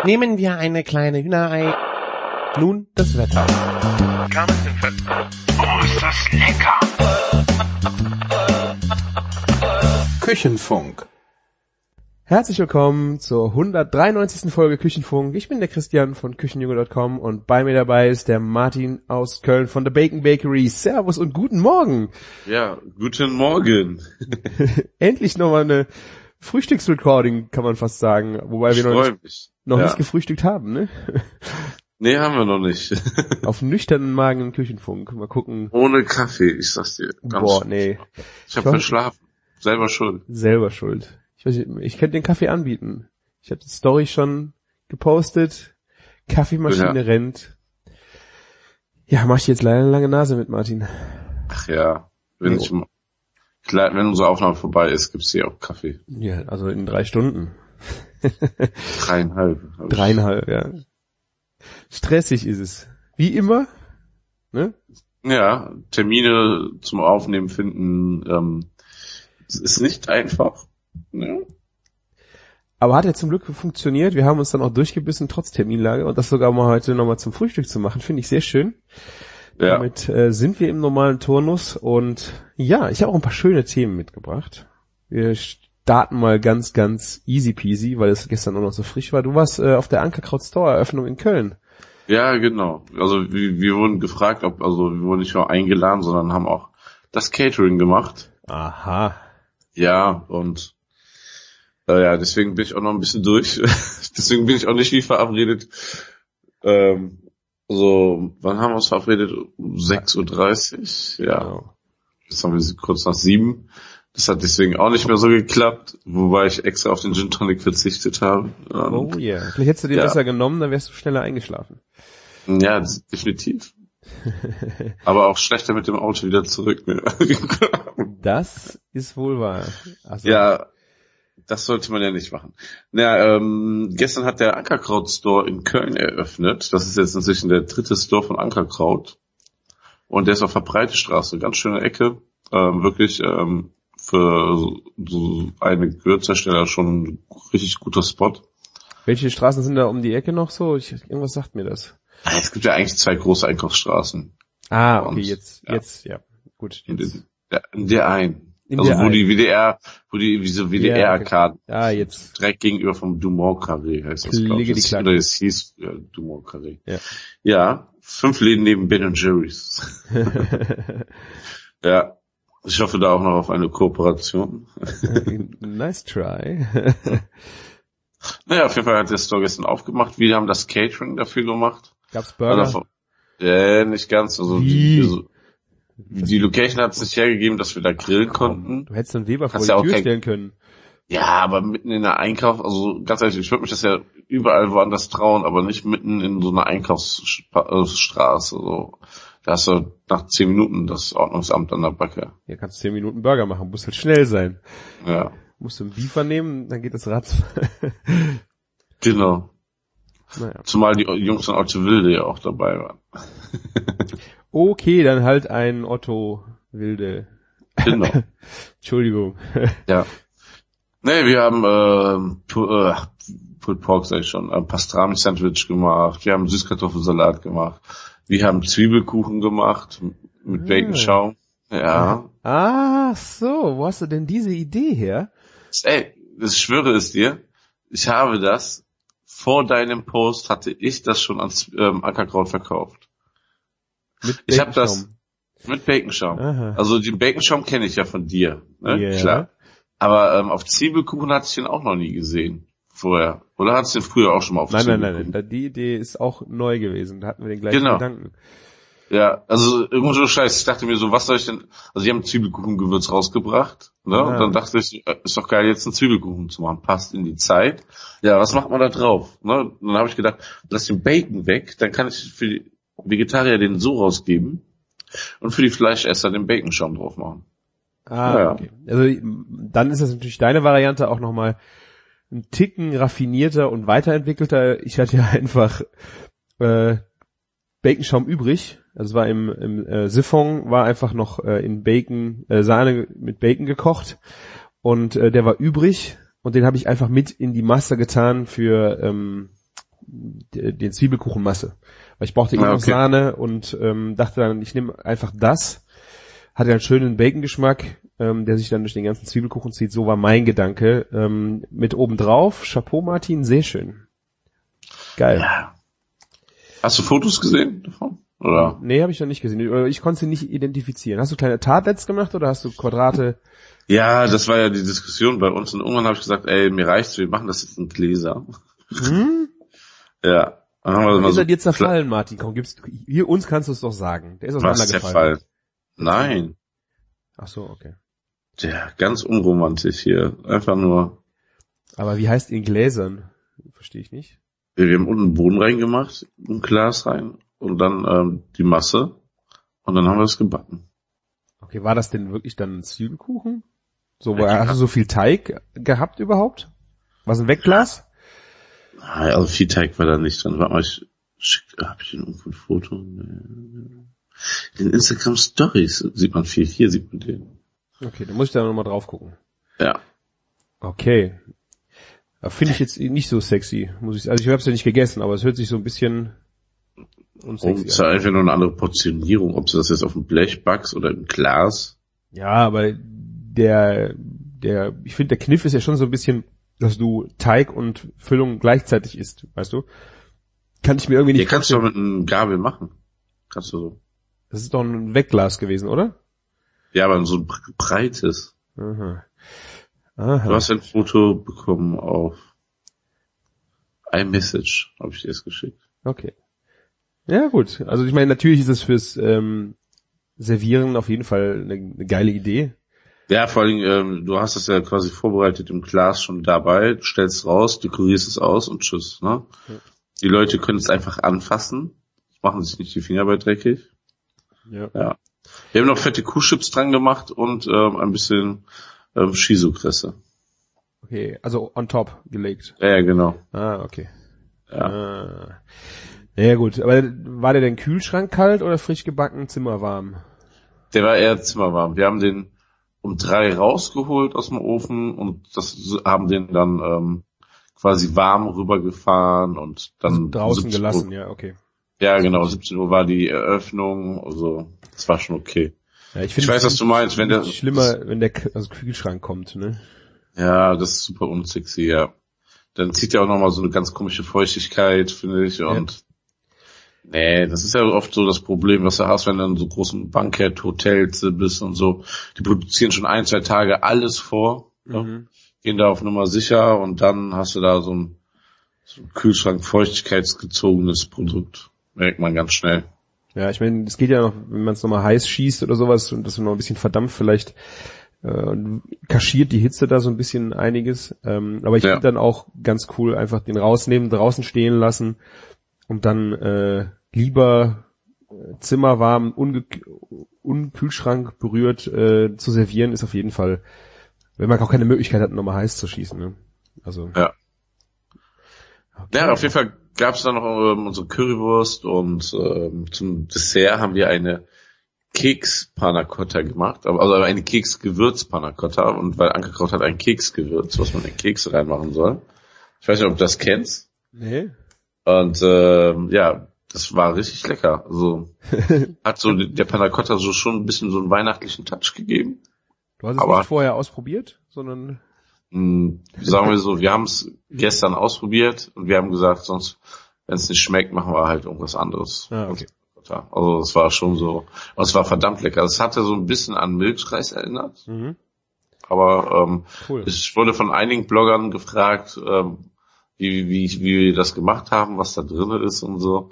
Nehmen wir eine kleine Hühnerei. Nun das Wetter. Oh, ist das lecker! Küchenfunk. Herzlich willkommen zur 193. Folge Küchenfunk. Ich bin der Christian von Küchenjunge.com und bei mir dabei ist der Martin aus Köln von The Bacon Bakery. Servus und guten Morgen. Ja, guten Morgen. Endlich nochmal eine Frühstücksrecording, kann man fast sagen. Wobei wir noch nicht gefrühstückt haben, ne? Nee, haben wir noch nicht. Auf nüchternen Magen im Küchenfunk. Mal gucken. Ohne Kaffee, ich sag's dir. Nee. Ich hab verschlafen. Selber schuld. Selber schuld. Ich weiß nicht, ich könnte den Kaffee anbieten. Ich habe die Story schon gepostet. Kaffeemaschine rennt. Ja, mach ich jetzt leider eine lange Nase mit, Martin. Ach ja, wenn unsere Aufnahme vorbei ist, gibt's hier auch Kaffee. Ja, also in 3 Stunden. 3,5. 3,5, ja. Stressig ist es. Wie immer, ne? Ja, Termine zum Aufnehmen finden, ist nicht einfach. Ja. Aber hat ja zum Glück funktioniert. Wir haben uns dann auch durchgebissen, trotz Terminlage. Und das sogar mal heute nochmal zum Frühstück zu machen, finde ich sehr schön. Ja. Damit sind wir im normalen Turnus. Und ja, ich habe auch ein paar schöne Themen mitgebracht. Wir starten mal ganz, ganz easy peasy, weil es gestern auch noch so frisch war. Du warst auf der Ankerkraut Store Eröffnung in Köln. Ja, genau. Also wir wurden gefragt, wir wurden nicht nur eingeladen, sondern haben auch das Catering gemacht. Aha. Ja, und deswegen bin ich auch noch ein bisschen durch. Deswegen bin ich auch nicht wie verabredet. Wann haben wir uns verabredet? Um 6:30 Uhr. Ja. Genau. Jetzt haben wir kurz nach 7. Das hat deswegen auch nicht mehr so geklappt, wobei ich extra auf den Gin Tonic verzichtet habe. Oh yeah. Vielleicht hättest du den besser genommen, dann wärst du schneller eingeschlafen. Ja, definitiv. Aber auch schlechter mit dem Auto wieder zurück. Das ist wohl wahr. Also, ja, das sollte man ja nicht machen. Gestern hat der Ankerkraut Store in Köln eröffnet. Das ist jetzt inzwischen der 3. Store von Ankerkraut. Und der ist auf der Breitestraße. Ganz schöne Ecke. Wirklich für so eine Gewürzhersteller schon ein richtig guter Spot. Welche Straßen sind da um die Ecke noch so? Irgendwas sagt mir das. Es gibt ja eigentlich 2 große Einkaufsstraßen. Ah, okay, jetzt, ja. Gut. Jetzt. In der einen. Wo die WDR-Arkaden. Ah, jetzt. Direkt gegenüber vom Dumont Carré heißt das, glaube ich. Oder es hieß Dumont Carré. Ja, 5 Läden neben Ben & Jerry's. Ja, ich hoffe da auch noch auf eine Kooperation. Nice try. Naja, auf jeden Fall hat der Store gestern aufgemacht. Wir haben das Catering dafür gemacht. Gab's Burger? Also, nicht ganz. Also die Location hat es nicht hergegeben, dass wir da grillen konnten. Du hättest einen Weber vor die Tür stellen können. Ja, aber mitten in der Einkauf, also ganz ehrlich, ich würde mich das ja überall woanders trauen, aber nicht mitten in so einer Einkaufsstraße. So. Da hast du nach 10 Minuten das Ordnungsamt an der Backe. Ja, kannst 10 Minuten Burger machen, musst halt schnell sein. Ja. Musst du einen Beefer nehmen, dann geht das Rad. Genau. Naja. Zumal die Jungs von Otto Wilde ja auch dabei waren. Okay, dann halt ein Otto Wilde. Genau. Entschuldigung. Ja. Nee, wir haben Pulled Pork, sag ich schon, Pastrami-Sandwich gemacht, wir haben Süßkartoffelsalat gemacht, wir haben Zwiebelkuchen gemacht mit Baconschaum. Ja. Ah, so, wo hast du denn diese Idee her? Ey, ich schwöre es dir, ich habe das, vor deinem Post hatte ich das schon ans Ankerkraut verkauft. Ich habe das mit Baconschaum. Aha. Also den Baconschaum kenne ich ja von dir, ne? Yeah. Klar. Aber auf Zwiebelkuchen hatte ich den auch noch nie gesehen vorher. Oder hattest du den früher auch schon mal auf Zwiebelkuchen? Nein. Die Idee ist auch neu gewesen. Da hatten wir den gleichen Gedanken. Ja, also irgendwo so scheiße. Ich dachte mir so, was soll ich denn... Also die haben Zwiebelkuchengewürz rausgebracht, ne? Ja. Und dann dachte ich, ist doch geil, jetzt einen Zwiebelkuchen zu machen. Passt in die Zeit. Ja, was macht man da drauf? Ne? Und dann habe ich gedacht, lass den Bacon weg, dann kann ich für die Vegetarier den so rausgeben und für die Fleischesser den Baconschaum drauf machen. Ah, okay. Also dann ist das natürlich deine Variante auch nochmal ein Ticken raffinierter und weiterentwickelter. Ich hatte ja einfach Baconschaum übrig. Also war im Siphon war einfach noch in Bacon, Sahne mit Bacon gekocht und der war übrig und den habe ich einfach mit in die Masse getan für den Zwiebelkuchenmasse. Weil ich brauchte noch Sahne und dachte dann, ich nehme einfach das. Hatte einen schönen Bacon-Geschmack, der sich dann durch den ganzen Zwiebelkuchen zieht. So war mein Gedanke. Mit obendrauf, Chapeau Martin, sehr schön. Geil. Ja. Hast du Fotos gesehen davon? Oder? Nee, habe ich noch nicht gesehen. Ich konnte sie nicht identifizieren. Hast du kleine Tartlets gemacht oder hast du Quadrate? Ja, das war ja die Diskussion bei uns. Und irgendwann habe ich gesagt, ey, mir reicht's, wir machen das jetzt in Gläser. Ja. Dann haben wir ist er dir zerfallen, Martin? Komm, hier uns kannst du es doch sagen. Der ist auseinandergefallen. Zerfallen? Nein. Ach so, okay. Ja, ganz unromantisch hier. Einfach nur. Aber wie heißt in Gläsern? Verstehe ich nicht. Wir haben unten Boden reingemacht, ein Glas rein und dann die Masse und dann haben wir es gebacken. Okay, war das denn wirklich dann ein Zwiebelkuchen? So, hast du so viel Teig gehabt überhaupt? Was ein Wegglas? Also viel Teig war da nicht drin. Warte mal, hab ich denn irgendwo ein Foto? In den Instagram Stories sieht man viel. Hier sieht man den. Okay, dann muss ich da nochmal drauf gucken. Ja. Okay. Finde ich jetzt nicht so sexy, also ich habe es ja nicht gegessen, aber es hört sich so ein bisschen unsexy an. Es ist einfach nur eine andere Portionierung, ob du das jetzt auf dem Blech backst oder im Glas. Ja, aber ich finde, der Kniff ist ja schon so ein bisschen, dass du Teig und Füllung gleichzeitig isst, weißt du? Kann ich mir irgendwie nicht vorstellen. Kannst du mit einem Gabel machen. Kannst du so. Das ist doch ein Wegglas gewesen, oder? Ja, aber so ein breites. Aha. Du hast ein Foto bekommen auf iMessage, habe ich dir das geschickt. Okay. Ja, gut. Also ich meine, natürlich ist es fürs Servieren auf jeden Fall eine geile Idee. Ja, vor allem, du hast es ja quasi vorbereitet im Glas schon dabei, du stellst es raus, dekorierst es aus und tschüss, ne? Ja. Die Leute können es einfach anfassen, machen sich nicht die Finger bei dreckig. Ja. Wir haben noch fette Kuhchips dran gemacht und ein bisschen Shiso-Kresse. Okay, also on top gelegt. Ja, genau. Ah, okay. Ja. Ja gut, aber war der denn Kühlschrank kalt oder frisch gebacken, zimmerwarm? Der war eher zimmerwarm. Wir haben den um 3 rausgeholt aus dem Ofen und haben den dann quasi warm rübergefahren und dann also draußen gelassen, ja, okay. Ja, genau, 17 Uhr war die Eröffnung, also das war schon okay. Ja, ich weiß, was du meinst, wenn der schlimmer, wenn der Kühlschrank kommt, ne? Ja, das ist super unsexy, ja. Dann zieht ja auch nochmal so eine ganz komische Feuchtigkeit, finde ich, und nee, das ist ja oft so das Problem, was du hast, wenn du in so großen Bankett-Hotels bist und so. Die produzieren schon 1-2 Tage alles vor, ne? Gehen da auf Nummer sicher und dann hast du da so ein Kühlschrank feuchtigkeitsgezogenes Produkt. Merkt man ganz schnell. Ja, ich meine, es geht ja noch, wenn man es nochmal heiß schießt oder sowas und das noch ein bisschen verdampft, vielleicht kaschiert die Hitze da so ein bisschen einiges. Aber ich finde dann auch ganz cool, einfach den rausnehmen, draußen stehen lassen und dann lieber zimmerwarm, unkühlschrank berührt zu servieren, ist auf jeden Fall, wenn man auch keine Möglichkeit hat, nochmal heiß zu schießen. Ne? Also. Ja. Okay. Ja, auf jeden Fall gab es dann noch unsere Currywurst und zum Dessert haben wir eine Keks-Panna Cotta gemacht, also eine Keks-Gewürz-Panna Cotta, und weil Ankerkraut hat ein Keksgewürz, was man in Kekse reinmachen soll. Ich weiß nicht, ob du das kennst. Nee. Und das war richtig lecker. Also hat so der Panna Cotta so schon ein bisschen so einen weihnachtlichen Touch gegeben. Du hast es nicht vorher ausprobiert, sondern sagen wir so, wir haben es gestern ausprobiert und wir haben gesagt, sonst, wenn es nicht schmeckt, machen wir halt irgendwas anderes. Ah, okay. Also es war schon so, es war verdammt lecker. Es hatte so ein bisschen an Milchreis erinnert. Aber cool. Ich wurde von einigen Bloggern gefragt, wie wir das gemacht haben, was da drin ist und so.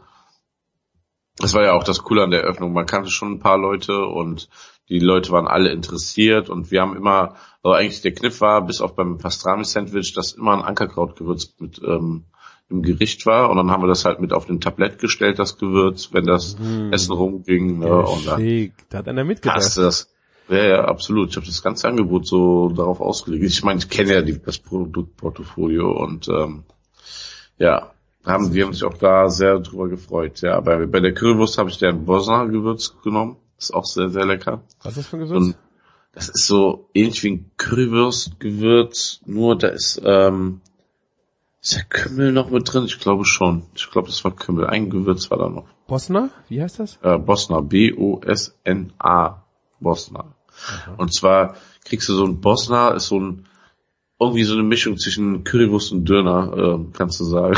Das war ja auch das Coole an der Eröffnung. Man kannte schon ein paar Leute und die Leute waren alle interessiert und wir haben immer, also eigentlich der Kniff war, bis auf beim Pastrami-Sandwich, dass immer ein Ankerkrautgewürz mit im Gericht war und dann haben wir das halt mit auf den Tablett gestellt, das Gewürz, wenn das Essen rumging. Ne, und dann da hat einer mitgedacht. Hast du das? Ja, absolut. Ich habe das ganze Angebot so darauf ausgelegt. Ich meine, ich kenne ja das Produktportfolio und wir haben sich auch da sehr drüber gefreut. Ja, bei der Currywurst habe ich den Bosner Gewürz genommen. Ist auch sehr, sehr lecker. Was ist das für ein Gewürz? Und das ist so ähnlich wie ein Currywurst-Gewürz, nur da ist Ist der Kümmel noch mit drin? Ich glaube schon. Ich glaube, das war Kümmel. Ein Gewürz war da noch. Bosna? Wie heißt das? Bosna. B-O-S-N-A. Bosna. Aha. Und zwar kriegst du so ein Bosna, ist irgendwie so eine Mischung zwischen Currywurst und Döner, kannst du sagen.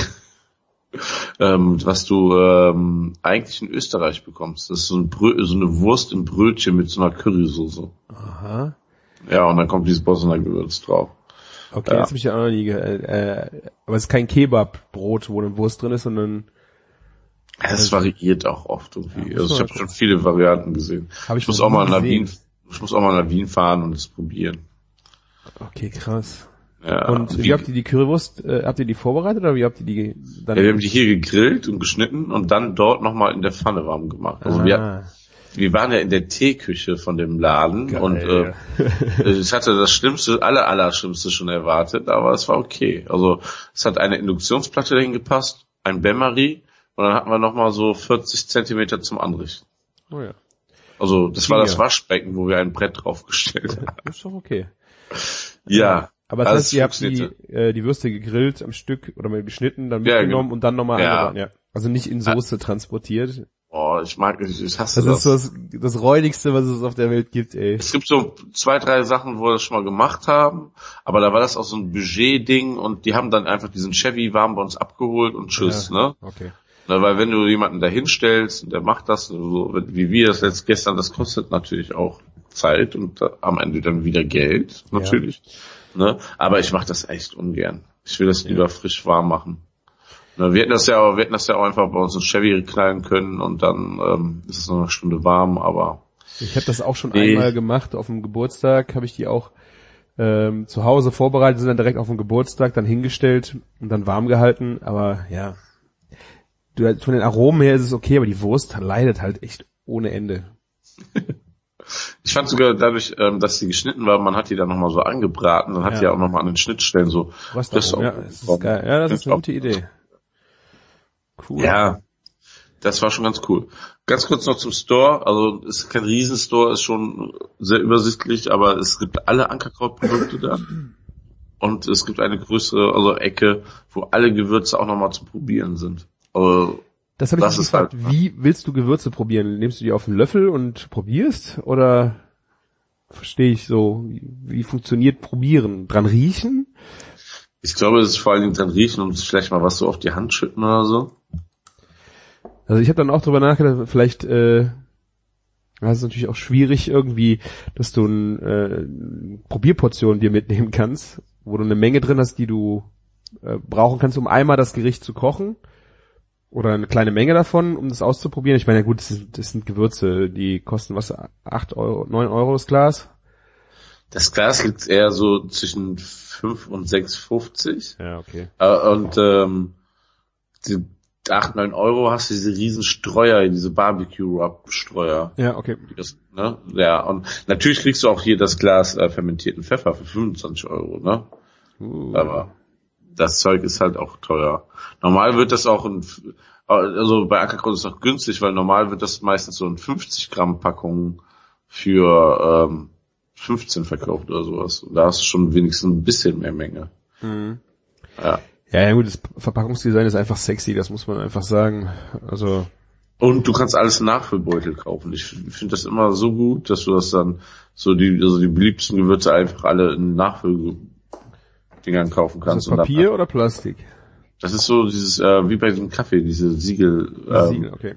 Was du eigentlich in Österreich bekommst. Das ist so eine Wurst im Brötchen mit so einer Currysoße. Aha. Ja, und dann kommt dieses Bosna Gewürz drauf. Okay, jetzt habe ich ja auch noch nie aber es ist kein Kebabbrot, wo eine Wurst drin ist, sondern es variiert auch oft irgendwie. Ja, also ich habe schon viele Varianten gesehen. Ich muss auch mal nach Wien fahren und es probieren. Okay, krass. Ja, und wie habt ihr die Currywurst, habt ihr die vorbereitet oder wie habt ihr die dann? Ja, wir haben die hier gegrillt und geschnitten und dann dort nochmal in der Pfanne warm gemacht. Also wir waren ja in der Teeküche von dem Laden. Geil, und ich hatte das Allerschlimmste schon erwartet, aber es war okay. Also es hat eine Induktionsplatte dahin gepasst, ein Bain-Marie und dann hatten wir nochmal so 40 Zentimeter zum Anrichten. Oh ja. Also das war das Waschbecken, wo wir ein Brett draufgestellt haben. Das ist doch okay. Ja. Aber das heißt, ihr habt die Würste gegrillt am Stück oder mal geschnitten, dann mitgenommen und dann nochmal angebraten. Ja. Also nicht in Soße transportiert. Oh, ich hasse das. Das ist das Räudigste, was es auf der Welt gibt, ey. Es gibt so 2, 3 Sachen, wo wir das schon mal gemacht haben, aber da war das auch so ein Budget-Ding und die haben dann einfach diesen Chevy warm bei uns abgeholt und tschüss, ne? Okay. Weil wenn du jemanden da hinstellst und der macht das, so wie wir das jetzt gestern, das kostet natürlich auch Zeit und am Ende dann wieder Geld, natürlich. Ja. Ne? Aber ich mache das echt ungern. Ich will das lieber frisch warm machen. Ne, wir hätten das ja auch einfach bei uns in Chevy knallen können und dann ist es noch eine Stunde warm, aber ich habe das auch schon einmal gemacht. Auf dem Geburtstag habe ich die auch zu Hause vorbereitet, sind dann direkt auf dem Geburtstag dann hingestellt und dann warm gehalten, aber ja, von den Aromen her ist es okay, aber die Wurst leidet halt echt ohne Ende. Ich fand sogar dadurch, dass sie geschnitten war, man hat die dann nochmal so angebraten, dann hat die ja auch nochmal an den Schnittstellen so. Was das ist geil. Ja, das ist eine gute Idee. Cool. Ja, das war schon ganz cool. Ganz kurz noch zum Store, also es ist kein Riesenstore, ist schon sehr übersichtlich, aber es gibt alle Ankerkrautprodukte da. Und es gibt eine größere Ecke, wo alle Gewürze auch nochmal zu probieren sind. Das habe ich mich gefragt. Halt, wie willst du Gewürze probieren? Nimmst du die auf einen Löffel und probierst? Oder verstehe ich so, wie funktioniert probieren? Dran riechen? Ich glaube, es ist vor allen Dingen dran riechen und vielleicht mal was so auf die Hand schütten oder so. Also ich habe dann auch drüber nachgedacht, vielleicht das ist natürlich auch schwierig irgendwie, dass du eine Probierportion dir mitnehmen kannst, wo du eine Menge drin hast, die du brauchen kannst, um einmal das Gericht zu kochen. Oder eine kleine Menge davon, um das auszuprobieren. Ich meine, ja gut, das sind Gewürze, die kosten 8 Euro, 9 Euro das Glas? Das Glas liegt eher so zwischen 5 und 6,50. Ja, okay. Und die 8, 9 Euro hast du diese riesen Streuer, diese Barbecue-Rub-Streuer. Ja, okay. Ne? Ja, und natürlich kriegst du auch hier das Glas fermentierten Pfeffer für 25 Euro, ne? Aber das Zeug ist halt auch teuer. Normal wird das auch also bei Ackerkraut ist es noch günstig, weil normal wird das meistens so in 50 Gramm Packungen für 15 verkauft oder sowas. Und da hast du schon wenigstens ein bisschen mehr Menge. Mhm. Ja, gut, das Verpackungsdesign ist einfach sexy, das muss man einfach sagen. Also. Und du kannst alles in Nachfüllbeutel kaufen. Ich finde das immer so gut, dass du das dann die beliebtesten Gewürze einfach alle in Nachfüllbeutel Dingern kaufen kannst. Ist das Papier oder Plastik? Das ist so dieses, wie bei diesem Kaffee, diese Siegel. Siegel, okay.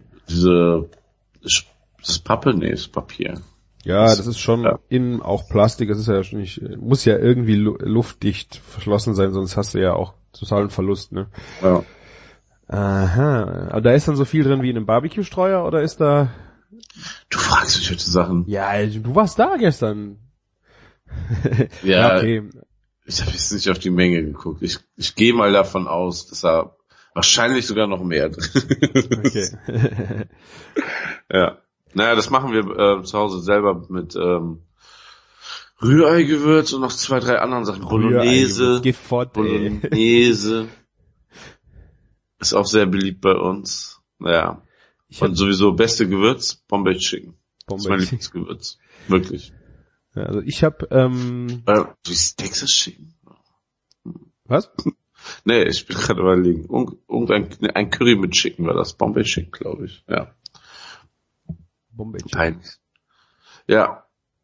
Das Pappe? Nee, ist Papier. Ja, das ist schon innen auch Plastik, das ist ja nicht, muss ja irgendwie luftdicht verschlossen sein, sonst hast du ja auch totalen Verlust, ne? Ja. Aha. Aber da ist dann so viel drin wie in einem Barbecue-Streuer oder ist da... Du fragst mich heute Sachen. Ja, du warst da gestern. Ja, okay. Ich habe jetzt nicht auf die Menge geguckt. Ich gehe mal davon aus, dass da wahrscheinlich sogar noch mehr drin ist. Okay. Ja. Naja, das machen wir zu Hause selber mit Rührei-Gewürz und noch 2, 3 anderen Sachen. Bolognese. Bolognese. Ist auch sehr beliebt bei uns. Naja. Und sowieso beste Gewürz, Bombay Chicken. Das ist mein Lieblingsgewürz. Wirklich. Ja, also ich habe wie ist Texas Chicken? Was? Nee, ich bin gerade überlegen. Ein Curry mit Chicken war das. Bombay Chicken, glaube ich. Ja. Bombay Chicken. Nein. Ja.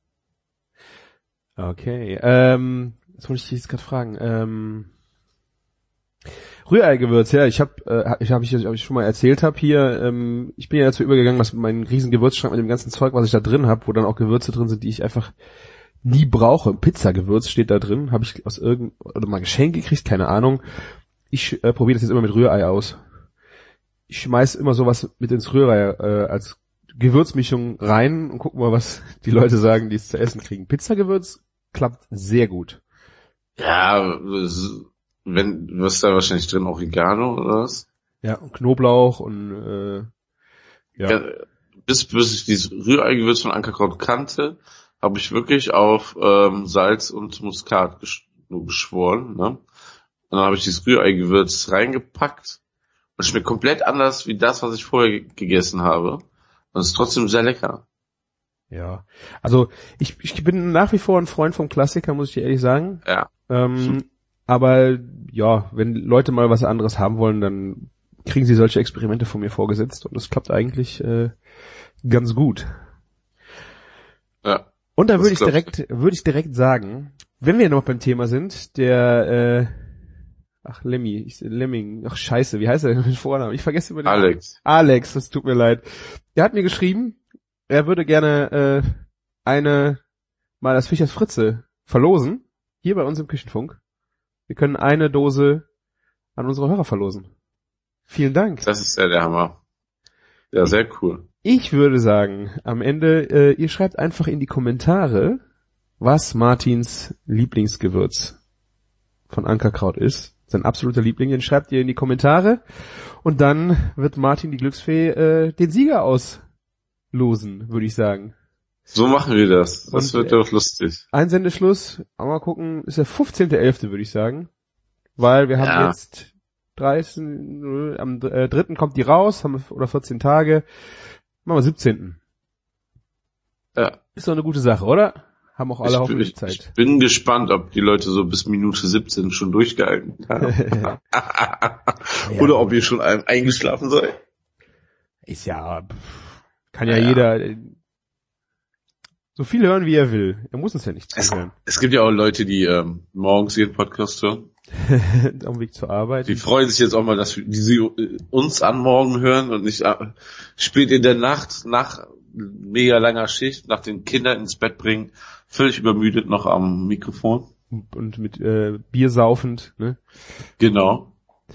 Okay. Was wollte ich dich jetzt gerade fragen? Rührei-Gewürz, ja, ich schon mal erzählt habe hier, ich bin ja dazu übergegangen, dass meinen riesen Gewürzschrank mit dem ganzen Zeug, was ich da drin habe, wo dann auch Gewürze drin sind, die ich einfach nie brauche. Pizzagewürz steht da drin, habe ich oder mal Geschenk gekriegt, keine Ahnung. Ich probiere das jetzt immer mit Rührei aus. Ich schmeiß immer sowas mit ins Rührei als Gewürzmischung rein und guck mal, was die Leute sagen, die es zu essen kriegen. Pizzagewürz klappt sehr gut. Ja, du hast da wahrscheinlich drin Oregano oder was? Ja, und Knoblauch und ja. Bis ich dieses Rührei-Gewürz von Ankerkraut kannte, habe ich wirklich auf Salz und Muskat nur geschworen. Ne? Und dann habe ich dieses Rührei-Gewürz reingepackt und schmeckt komplett anders wie das, was ich vorher gegessen habe. Und ist trotzdem sehr lecker. Ja, also ich bin nach wie vor ein Freund vom Klassiker, muss ich dir ehrlich sagen. Ja. Aber ja, wenn Leute mal was anderes haben wollen, dann kriegen sie solche Experimente von mir vorgesetzt und das klappt eigentlich ganz gut. Ja. Und da würde ich direkt sagen, wenn wir noch beim Thema sind, Lemming, scheiße, wie heißt er denn mit Vornamen? Ich vergesse immer den Alex, das tut mir leid. Der hat mir geschrieben, er würde gerne mal das Fischers Fritze verlosen, hier bei uns im Küchenfunk. Wir können eine Dose an unsere Hörer verlosen. Vielen Dank. Das ist ja der Hammer. Ja, sehr cool. Ich würde sagen, am Ende, ihr schreibt einfach in die Kommentare, was Martins Lieblingsgewürz von Ankerkraut ist. Sein absoluter Liebling, den schreibt ihr in die Kommentare und dann wird Martin die Glücksfee den Sieger auslosen, würde ich sagen. So machen wir das. Das wird doch lustig. Einsendeschluss, mal gucken, ist der 15.11., würde ich sagen. Weil wir haben jetzt 30, am 3. kommt die raus, oder 14 Tage. Machen wir 17. Ja. Ist doch eine gute Sache, oder? Haben auch alle hoffentlich Zeit. Ich bin gespannt, ob die Leute so bis Minute 17 schon durchgehalten haben. Oder ob ihr schon eingeschlafen seid. Ist ja, kann ja jeder so viel hören, wie er will. Er muss uns ja nicht zuhören. Es gibt ja auch Leute, die morgens ihren Podcast hören. Am Weg zur Arbeit. Die freuen sich jetzt auch mal, dass sie uns an morgen hören und nicht spät in der Nacht nach mega langer Schicht, nach den Kindern ins Bett bringen, völlig übermüdet noch am Mikrofon. Und mit Bier saufend, ne? Genau.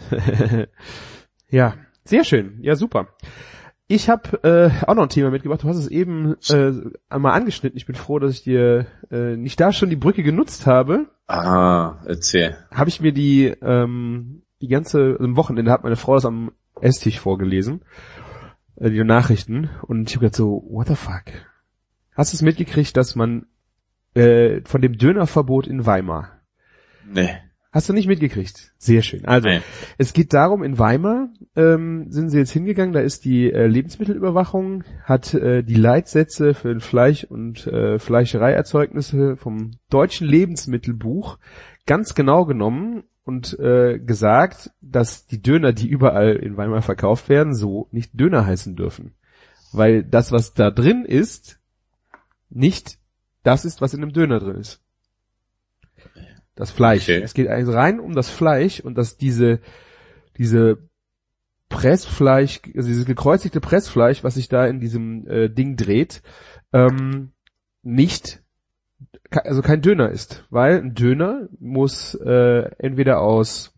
Ja, sehr schön. Ja, super. Ich habe auch noch ein Thema mitgebracht. Du hast es eben einmal angeschnitten. Ich bin froh, dass ich dir nicht da schon die Brücke genutzt habe. Erzähl. Habe ich mir die ganze, am Wochenende hat meine Frau das am Esstisch vorgelesen, die Nachrichten, und ich habe gedacht so, what the fuck? Hast du es mitgekriegt, dass man von dem Dönerverbot in Weimar? Nee. Hast du nicht mitgekriegt? Sehr schön. Also, Es geht darum, in Weimar sind sie jetzt hingegangen, da ist die Lebensmittelüberwachung, hat die Leitsätze für den Fleisch- und Fleischereierzeugnisse vom deutschen Lebensmittelbuch ganz genau genommen und gesagt, dass die Döner, die überall in Weimar verkauft werden, so nicht Döner heißen dürfen. Weil das, was da drin ist, nicht das ist, was in einem Döner drin ist. Das Fleisch. Okay. Es geht also rein um das Fleisch und dass diese Pressfleisch, also dieses gekreuzigte Pressfleisch, was sich da in diesem Ding dreht, kein Döner ist. Weil ein Döner muss entweder aus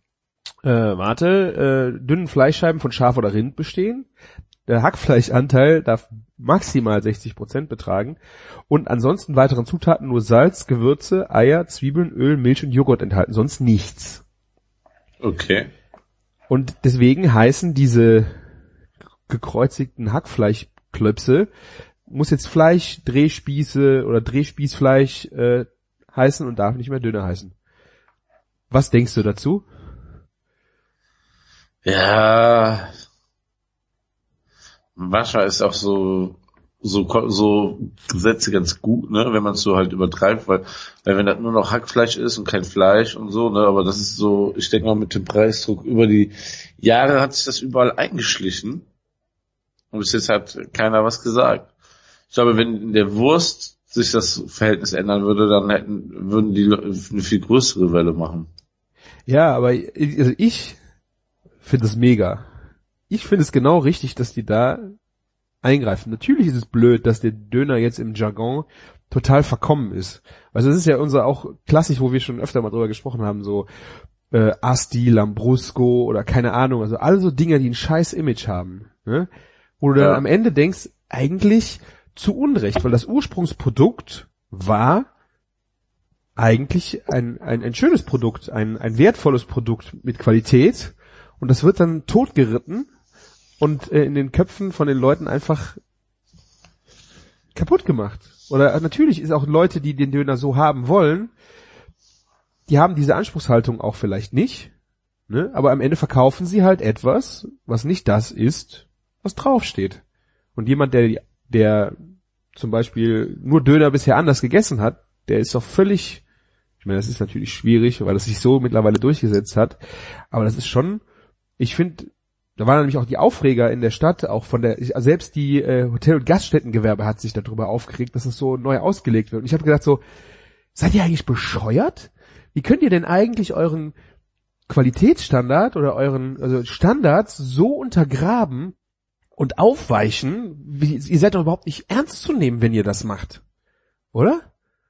dünnen Fleischscheiben von Schaf oder Rind bestehen. Der Hackfleischanteil darf maximal 60% betragen und ansonsten weiteren Zutaten nur Salz, Gewürze, Eier, Zwiebeln, Öl, Milch und Joghurt enthalten, sonst nichts. Okay. Und deswegen heißen diese gekreuzigten Hackfleischklöpse, muss jetzt Fleisch, Drehspieße oder Drehspießfleisch heißen und darf nicht mehr Döner heißen. Was denkst du dazu? Ja, manchmal ist auch so so Gesetze ganz gut, ne, wenn man es so halt übertreibt, weil wenn das nur noch Hackfleisch ist und kein Fleisch und so, ne, aber das ist so, ich denke mal mit dem Preisdruck über die Jahre hat sich das überall eingeschlichen und bis jetzt hat keiner was gesagt. Ich glaube, wenn in der Wurst sich das Verhältnis ändern würde, dann würden die eine viel größere Welle machen. Ja, aber ich finde es mega. Ich finde es genau richtig, dass die da eingreifen. Natürlich ist es blöd, dass der Döner jetzt im Jargon total verkommen ist. Also das ist ja unser auch klassisch, wo wir schon öfter mal drüber gesprochen haben, so Asti, Lambrusco oder keine Ahnung, also alle so Dinger, die ein scheiß Image haben, ne? Wo du dann am Ende denkst, eigentlich zu Unrecht, weil das Ursprungsprodukt war eigentlich ein schönes Produkt, ein wertvolles Produkt mit Qualität und das wird dann totgeritten und in den Köpfen von den Leuten einfach kaputt gemacht. Oder natürlich ist auch Leute, die den Döner so haben wollen, die haben diese Anspruchshaltung auch vielleicht nicht, ne? Aber am Ende verkaufen sie halt etwas, was nicht das ist, was draufsteht. Und jemand, der zum Beispiel nur Döner bisher anders gegessen hat, der ist doch völlig, ich meine, das ist natürlich schwierig, weil das sich so mittlerweile durchgesetzt hat, aber das ist schon, ich finde, da waren nämlich auch die Aufreger in der Stadt, auch von der, selbst die Hotel- und Gaststättengewerbe hat sich darüber aufgeregt, dass es so neu ausgelegt wird. Und ich habe gedacht so, seid ihr eigentlich bescheuert? Wie könnt ihr denn eigentlich euren Qualitätsstandard oder euren Standards so untergraben und aufweichen? Ihr seid doch überhaupt nicht ernst zu nehmen, wenn ihr das macht. Oder?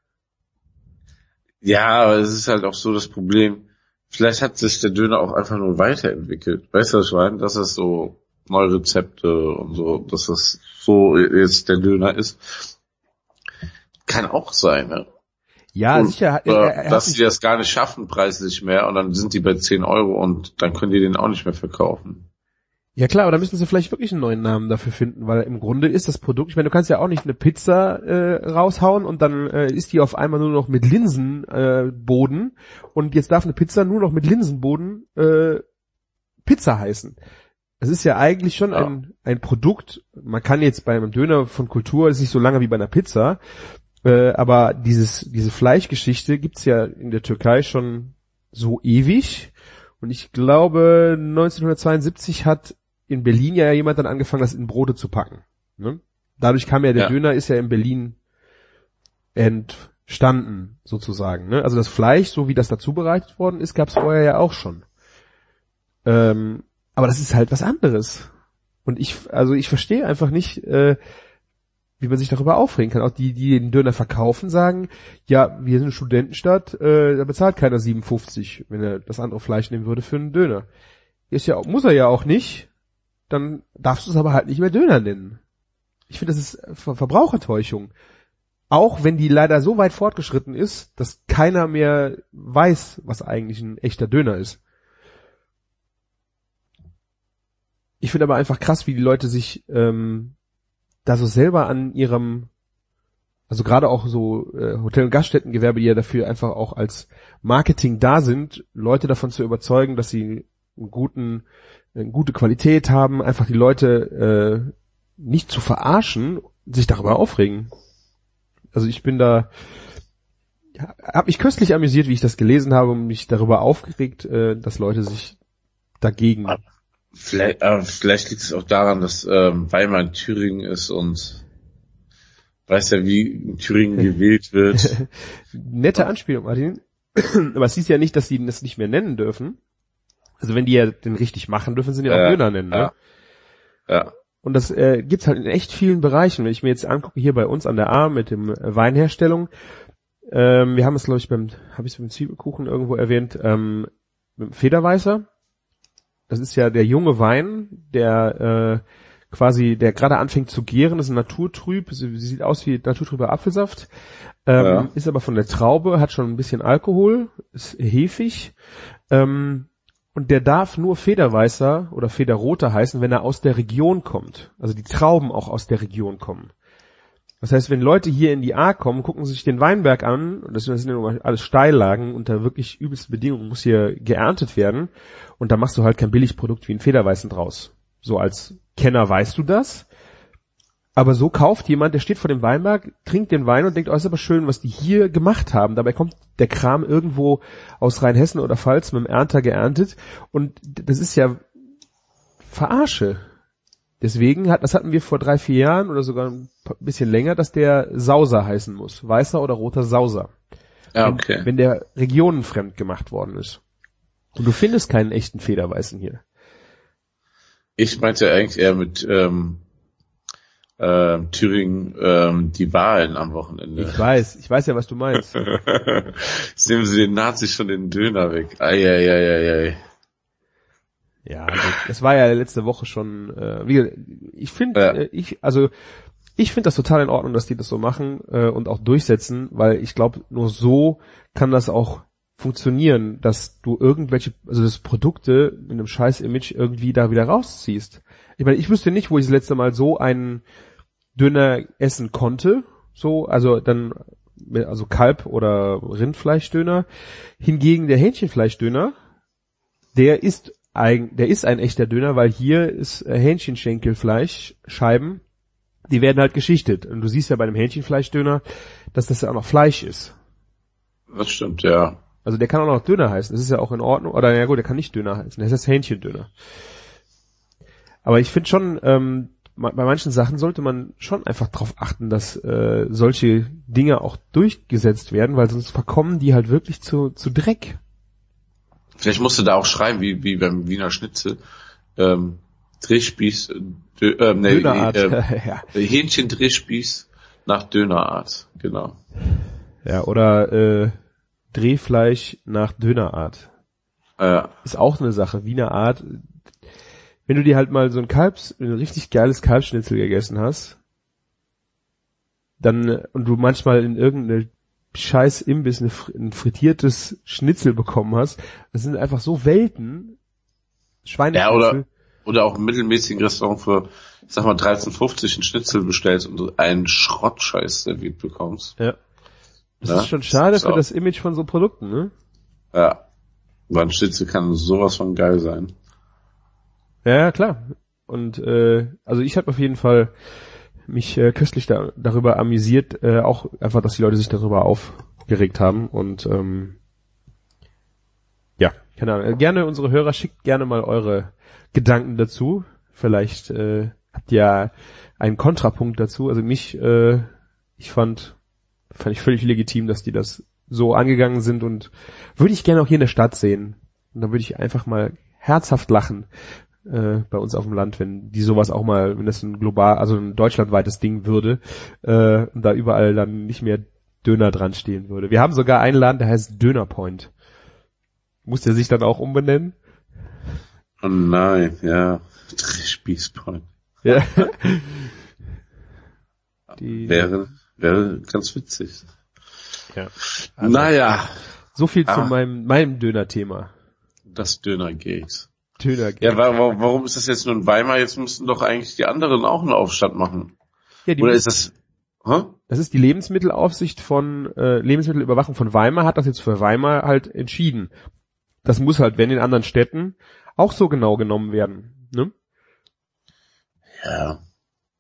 Ja, aber es ist halt auch so das Problem. Vielleicht hat sich der Döner auch einfach nur weiterentwickelt. Weißt du, was ich meine? Dass es so neue Rezepte und so, dass das so jetzt der Döner ist. Kann auch sein, ne? Ja, und, sicher. Dass sie das gar nicht schaffen preislich mehr und dann sind die bei 10 Euro und dann können die den auch nicht mehr verkaufen. Ja klar, oder müssen sie vielleicht wirklich einen neuen Namen dafür finden, weil im Grunde ist das Produkt, ich meine, du kannst ja auch nicht eine Pizza raushauen und dann ist die auf einmal nur noch mit Linsenboden und jetzt darf eine Pizza nur noch mit Linsenboden Pizza heißen. Das ist ja eigentlich schon ein Produkt, man kann jetzt bei einem Döner von Kultur, ist nicht so lange wie bei einer Pizza, aber diese Fleischgeschichte gibt's ja in der Türkei schon so ewig und ich glaube 1972 hat in Berlin ja jemand dann angefangen, das in Brote zu packen. Ne? Dadurch kam ja der Döner ist ja in Berlin entstanden, sozusagen. Ne? Also das Fleisch, so wie das da zubereitet worden ist, gab es vorher ja auch schon. Aber das ist halt was anderes. Und ich verstehe einfach nicht, wie man sich darüber aufregen kann. Auch die den Döner verkaufen, sagen, ja, wir sind eine Studentenstadt, da bezahlt keiner 57, wenn er das andere Fleisch nehmen würde für einen Döner. Muss er ja auch nicht. Dann darfst du es aber halt nicht mehr Döner nennen. Ich finde, das ist Verbrauchertäuschung. Auch wenn die leider so weit fortgeschritten ist, dass keiner mehr weiß, was eigentlich ein echter Döner ist. Ich finde aber einfach krass, wie die Leute sich da so selber an ihrem, also gerade auch so Hotel- und Gaststättengewerbe, die ja dafür einfach auch als Marketing da sind, Leute davon zu überzeugen, dass sie eine gute Qualität haben, einfach die Leute nicht zu verarschen, sich darüber aufregen. Also ich bin da, habe mich köstlich amüsiert, wie ich das gelesen habe und mich darüber aufgeregt, dass Leute sich dagegen. Vielleicht liegt es auch daran, dass Weimar in Thüringen ist und weiß ja, wie in Thüringen gewählt wird. Nette Anspielung, Martin. Aber es hieß ja nicht, dass sie das nicht mehr nennen dürfen. Also wenn die ja den richtig machen, dürfen sie den auch Döner nennen, ne? Ja. Und das gibt's halt in echt vielen Bereichen. Wenn ich mir jetzt angucke, hier bei uns an der A mit dem Weinherstellung, wir haben es, glaube ich, beim Zwiebelkuchen irgendwo erwähnt, mit dem Federweißer. Das ist ja der junge Wein, der der gerade anfängt zu gären, das ist ein naturtrüb, sieht aus wie naturtrüber Apfelsaft, ist aber von der Traube, hat schon ein bisschen Alkohol, ist hefig, und der darf nur Federweißer oder Federroter heißen, wenn er aus der Region kommt. Also die Trauben auch aus der Region kommen. Das heißt, wenn Leute hier in die A kommen, gucken sich den Weinberg an, und das sind ja alles Steillagen, unter wirklich übelsten Bedingungen muss hier geerntet werden, und da machst du halt kein Billigprodukt wie ein Federweißen draus. So als Kenner weißt du das, Aber so kauft jemand, der steht vor dem Weinberg, trinkt den Wein und denkt, oh, ist aber schön, was die hier gemacht haben. Dabei kommt der Kram irgendwo aus Rheinhessen oder Pfalz mit dem Ernter geerntet. Und das ist ja Verarsche. Deswegen das hatten wir vor 3-4 Jahren oder sogar ein bisschen länger, dass der Sauser heißen muss. Weißer oder roter Sauser. Ja, okay. Wenn der regionenfremd gemacht worden ist. Und du findest keinen echten Federweißen hier. Ich meinte eigentlich eher mit Thüringen die Wahlen am Wochenende. Ich weiß ja, was du meinst. Jetzt nehmen sie den Nazis schon den Döner weg. Ei. Ja, das war ja letzte Woche schon, ich finde, ich finde das total in Ordnung, dass die das so machen und auch durchsetzen, weil ich glaube, nur so kann das auch funktionieren, dass du das Produkte mit einem scheiß Image irgendwie da wieder rausziehst. Ich meine, ich wüsste nicht, wo ich das letzte Mal so einen Döner essen konnte, also Kalb- oder Rindfleischdöner. Hingegen der Hähnchenfleischdöner, der ist ein echter Döner, weil hier ist Hähnchenschenkelfleischscheiben, die werden halt geschichtet. Und du siehst ja bei einem Hähnchenfleischdöner, dass das ja auch noch Fleisch ist. Das stimmt, ja. Also der kann auch noch Döner heißen, das ist ja auch in Ordnung. Oder ja gut, der kann nicht Döner heißen, das heißt Hähnchendöner. Aber ich finde schon, bei manchen Sachen sollte man schon einfach drauf achten, dass solche Dinge auch durchgesetzt werden, weil sonst verkommen die halt wirklich zu Dreck. Vielleicht musst du da auch schreiben, wie beim Wiener Schnitzel, Drehspieß, Dönerart. Hähnchen-Drehspieß nach Dönerart, genau. Ja, oder Drehfleisch nach Dönerart. Ja. Ist auch eine Sache, Wiener Art. Wenn du dir halt mal so ein richtig geiles Kalbsschnitzel gegessen hast, und du manchmal in irgendeine scheiß Imbiss ein frittiertes Schnitzel bekommen hast, das sind einfach so Welten. Schweineschnitzel. Ja, oder auch im mittelmäßigen Restaurant für, ich sag mal, 13,50 einen Schnitzel bestellst und einen Schrottscheiß serviert bekommst. Ja. Das ist schon schade für das Image von so Produkten, ne? Ja. Weil ein Schnitzel kann sowas von geil sein. Ja, klar. Und also ich habe auf jeden Fall mich köstlich darüber amüsiert, auch einfach, dass die Leute sich darüber aufgeregt haben. Und ja, keine Ahnung. Gerne unsere Hörer, schickt gerne mal eure Gedanken dazu. Vielleicht habt ihr einen Kontrapunkt dazu. Also fand ich völlig legitim, dass die das so angegangen sind und würde ich gerne auch hier in der Stadt sehen. Und dann würde ich einfach mal herzhaft lachen bei uns auf dem Land, wenn die sowas auch mal, wenn das ein deutschlandweites Ding würde, und da überall dann nicht mehr Döner dran stehen würde. Wir haben sogar einen Laden, der heißt Döner Point. Muss der sich dann auch umbenennen? Oh nein, ja. Spießpoint. Ja. Wäre ganz witzig. Ja. Also, naja. So viel zu meinem Döner-Thema. Das Döner-Gate. Döner-Gate. Ja, warum ist das jetzt nur in Weimar? Jetzt müssten doch eigentlich die anderen auch einen Aufstand machen. Ja, oder ist das... Das ist die Lebensmittelaufsicht Lebensmittelüberwachung von Weimar hat das jetzt für Weimar halt entschieden. Das muss halt, wenn in anderen Städten, auch so genau genommen werden, ne? Ja.